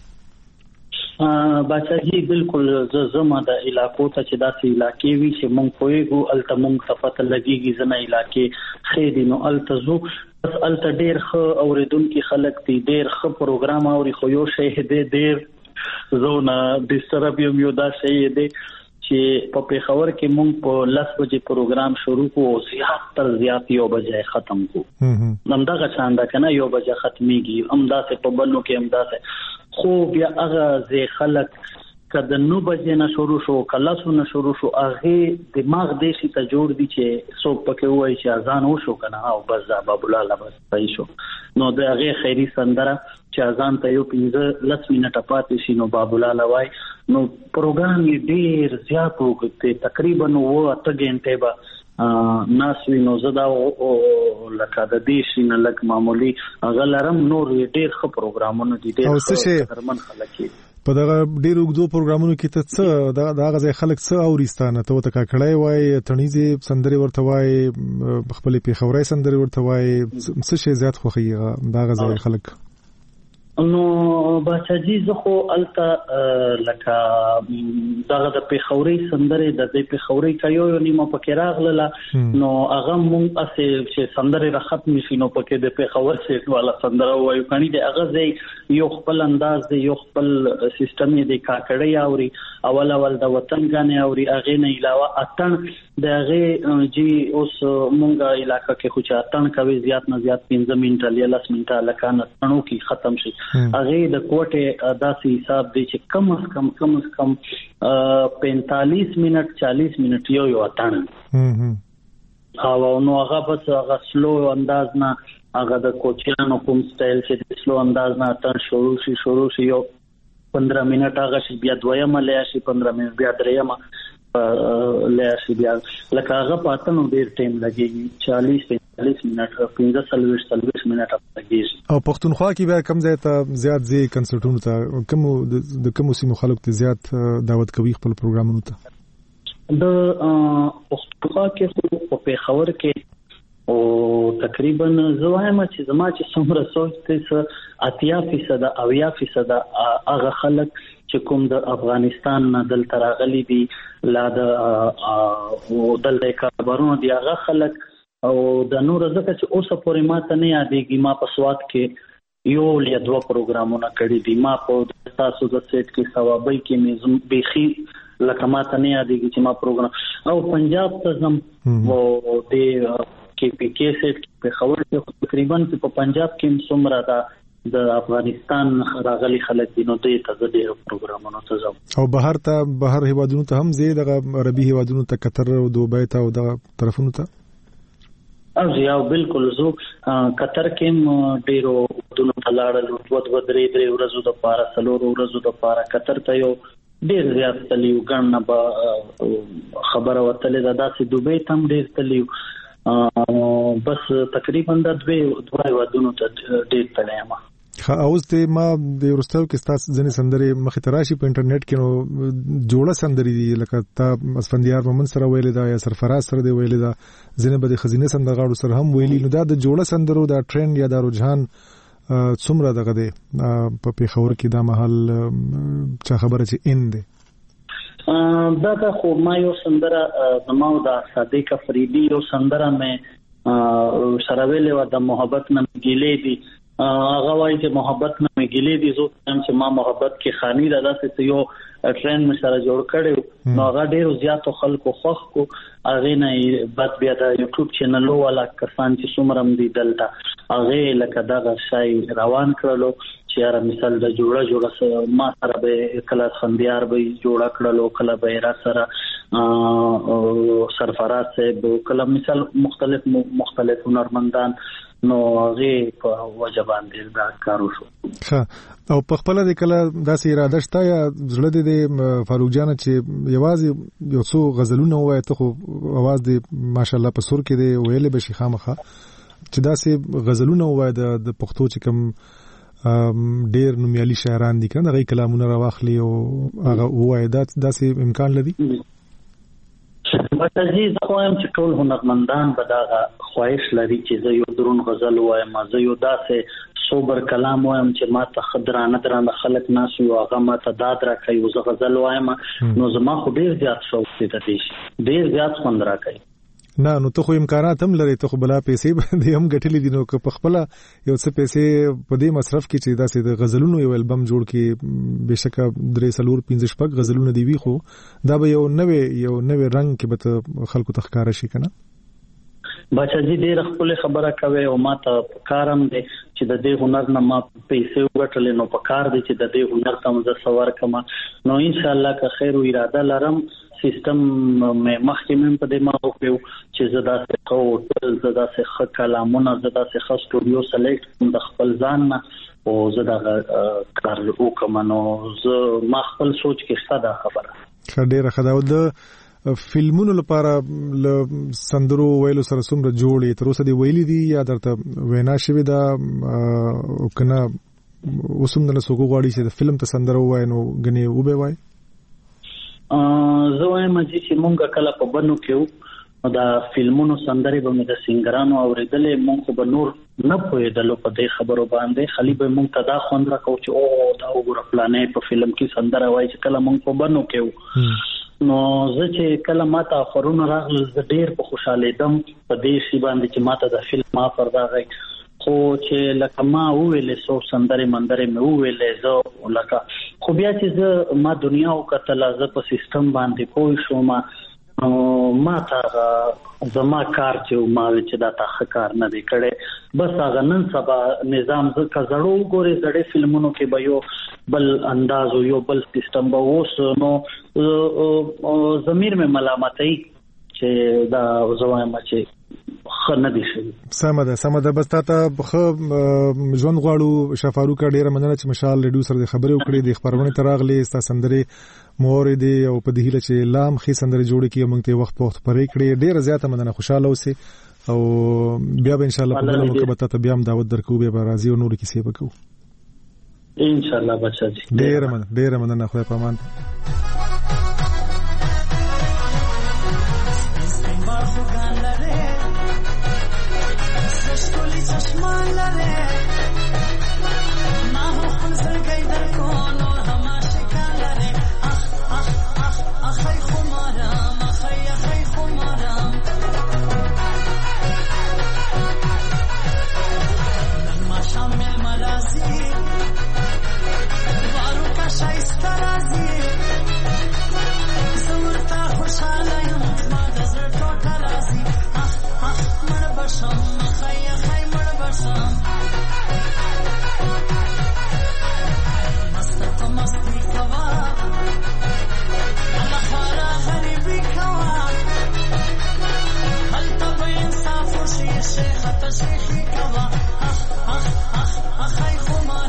باچا جی بالکل زما د علاقو ته چې داسې علاقې وي چې مونږ پوهیږو الته مونږ صفته لګيږي زنه علاقې خېدي نو الته زو بس الته ډېر ښه اوریدونکو خلک دي ډېر ښه پروګرام اوري خو یو شی دې ډېر زونه ډیسټرب یو دا شی دې چې په پیښور کې مونږ په لس بجې پروګرام شروع کوو زیات تر زیات یو بجې ختم کوو همدغه څنګه کنه یو بجې ختميږي همداسې په بلو کې همداسې خو بیا هغه زی خلک کله نو بجې نه شروع شو کله سو نه شروع شو هغه دماغ دې شي ته جوړ دي چې څوک پکې وایي چې اذان وشو کنه او بس دا باب الله بس پای شو نو د هغه خیری سندره چې اذان ته یو پنځه لس منټه پاتې شي نو باب الله وای نو پروګرام یې ډیر زیات وکړي تقریبا وو اته غنټه به ناسوي نو زدا او لکه د دې شي نه لک معمولی غلرم نور ډیر ښه پروګرامونه دي ډیر هرمن خلک په دا ډیر وګړو پروګرامونو کې ته څه دا دا غزه خلک څه اورستانه ته وته کړای وای تنيزي سندري ورته وای خپل پیښوري سندري ورته وای څه شي زیات خوخي دا غزه خلک نو باچا جی زه خو الته لکه دغه د پیښوري سندري د دې پیښوري کایو نیمه پکې راغله نو هغه مونږ اسه چې سندري را ختم شي نو پکې د پیښور سیټ والا سندره وایو کني د هغه زی یو خپل انداز دی یو خپل سیستم دی کاکړی اوري اول اول د وطن غانې اوري هغه نه علاوه اتن د هغه جی اوس مونږه علاقې کې خو چې اتن کوي زیات نه زیات پنځه منټه یا لس منټه لکانه تنو کې ختم شي هغه د کوټه داسې حساب دی چې کم از کم کم از کم پینتالیس منټ چالیس منټ یو یو اتن او نو هغه بس هغه سلو انداز نه هغه د کوچیانو کوم سټایل چې سلو انداز نه اتن شروع شي شروع شي یو پندرہ منټ هغه شي بیا دویمه لیا شي پندرہ منټ بیا دریمه لیا شي بیا لکه هغه پاتنو ډیر ټیم لګي چالیس پینتالیس منټ پنځه سلويش سلويش منټ لګي او پښتونخوا کې بیا کم ځای ته زیات زی کنسرټونو ته کوم د کوم سیمو خلک ته زیات دعوت کوي خپل پروګرامونو ته د پښتونخوا کې په پیښور کې او تقریبا زوایم چې زما چې څومره سوچ ته اتیا فیصد او یا فیصد هغه خلک چې کوم د افغانستان نه دل تراغلي دي لا د او دل د کاربارونو دی هغه خلک او د نور زکه چې اوسه پورې ماته نه یادېږي ما په سواد کې یو یا دوه پروګرامونه کړی دي ما په تاسو د سیټ کې ثوابي کې مزم بيخي لکه ماته نه یادېږي چې ما پروګرام او پنجاب ته زم او د کې پی کې سیټ په خبر کې تقریبا په پنجاب کې څومره دا د افغانستان راغلي خلک دي نو دوی ته د ډېر پروګرامونو ته ځم او بهر ته بهر هیوادونو ته هم زی د عربي هیوادونو ته قطر او دوبۍ ته او د طرفونو ته او یا بالکل زو قطر کې ډېرو دونو ته لاړل او دوه دوه درې درې ورځې د پاره سلور ورځې د پاره قطر ته یو ډېر زیات تلیو ګڼنه به خبره وتلې ده داسې دوبۍ ته هم ډېر تلیو بس تقریبا د دوه دوه ودونو ته ډېر تلیم خا اوس ته ما د ورستو کې ستاسو ځنې سندري مخ ته راشي په انټرنیټ کې نو جوړه سندري دي لکه تا اسفندیار مومن سره ویل دا یا سرفراز سره دی ویل دا ځنې به د خزینه سندرغاړو سره هم ویلي نو دا د جوړه سندرو دا ټرند یا دا رجحان څومره دغه دی په پیښور کې دا محل چا خبره چې ان دی دا دا خو ما یو سندره زماو دا صادق فریدی یو سندره مې سره ویلې و د محبت نه ګیلې دي هغه وایي چې محبت نه مې ګلې دي زو چې ما محبت کې خاني را داسې یو ټرین مې سره جوړ کړو نو هغه ډېر زیات خلکو خوښ کو هغه نه بعد بیا د یوټیوب چینلو والا کسان چې څومره دي دلته هغه لکه دا شای روان کړلو چې یاره مثال د جوړه جوړه ما سره به کلاس خندیار به جوړه کړلو کله به را سره سرفراز صاحب کله مثال مختلف مختلف هنرمندان نو هغه په وجبان دي دا کارو شو ښه او په خپل د کله داسې اراده شته یا زړه د فاروق جان چې یوازې یو څو غزلونه وایي ته خو اواز دی ماشاءالله په سور کې دی ویلې بشي خامخه چې داسې غزلونه وایي د پښتو چې کوم ډېر نومیالي شاعران دي کنه هغه کلامونه راواخلي او هغه وایي داسې امکان لري بچا زی زه وایم چې ټول هنرمندان به دا خواهش لري چې زه یو درون غزل وایم زه یو داسې صبر کلام وایم چې ما ته خدرانه درانه خلک ناس یو هغه ما ته داد راکوي زه غزل وایم نو زما خو ډیر زیات شوق دی د دې ډیر زیات خوند راکوي نه نو ته خو امکانات هم لري ته خو بلا پیسې باندې هم ګټلې دي نو که په خپل یو څه پیسې په دې مصرف کې چې داسې د غزلونو یو البم جوړ کې بهشکه درې سلور پنځه شپږ غزلونه دی وی خو دا به یو نوې یو نوې رنگ کې به خلکو ته ښکارا شي کنه بچا جی ډیر خپل خبره کوي او ما ته کارم دی چې د دې هنر نه ما پیسې وګټلې نو په کار دی چې د دې هنر ته مزه سوار کما نو ان شاء الله که خیر او اراده لرم سیستم مې مخکې مې په دې ما وکړو چې زدا سه کو زدا سه خ کلامونه زدا سه خ سټوډیو سلیکټ د خپل ځان نه او زدا کار وکم نو زه ما خپل سوچ کې څه دا خبره ډیره خداو د فلمونو لپاره ل سندرو ویلو سره څومره جوړې تر اوسه دی ویلي دي یا درته وینا شوی دا کنه اوسم نه سوګو غواړي چې د فلم ته سندرو وای نو غني وبې وای زه وایم چې مونږ کله په بنو کې دا فلمونو سندري به مې د سنگرانو اوریدلې مونږ به نور نه پوهېدلو په دې خبرو باندې خالي به مونږ ته دا خوند راکاو چې او دا وګوره پلانې په فلم کې سندره وای چې کله مونږ په بنو کې نو زه چې کله ماته افرونه راغلل زه ډېر په خوشاله دم په دې شی باندې چې ماته د فلم افر راغی خو چې لکه ما وویلې سو سندري مندري مې وویلې زه لکه خو بیا چې زه ما دنیا او کتل زه په سیستم باندې پوه شوم ما ته زما کار چې ما چې دا تاخ کار نه دی کړي بس هغه نن سبا نظام زه کزړو ګوري زړې فلمونو کې به یو بل انداز او یو بل سیستم به وس نو ضمیر مې ملامتای چې دا زوایم چې خنه دي شي سمه ده سمه ده بس تاسو خو ژوند غواړو شفاروق ډیره مننه چې مشال ریډیو سره خبرې وکړې د خبرونه تراغلي تاسو سندري مورید او په دې هیله چې لام خې سندري جوړ کړي موږ ته وخت په وخت پرې کړې ډیره زیاته مننه خوشاله اوسئ او بیا به ان شاء الله په بل موقع به تاسو بیا هم دعوت درکو به راځي او نور کیسې وکړو ان شاء الله بچا جی ډیره مننه ډیره مننه خدای پامان شيخ تشيخي كوا أخ أخ أخ أخي خمار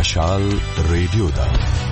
مشال ریډیو ده.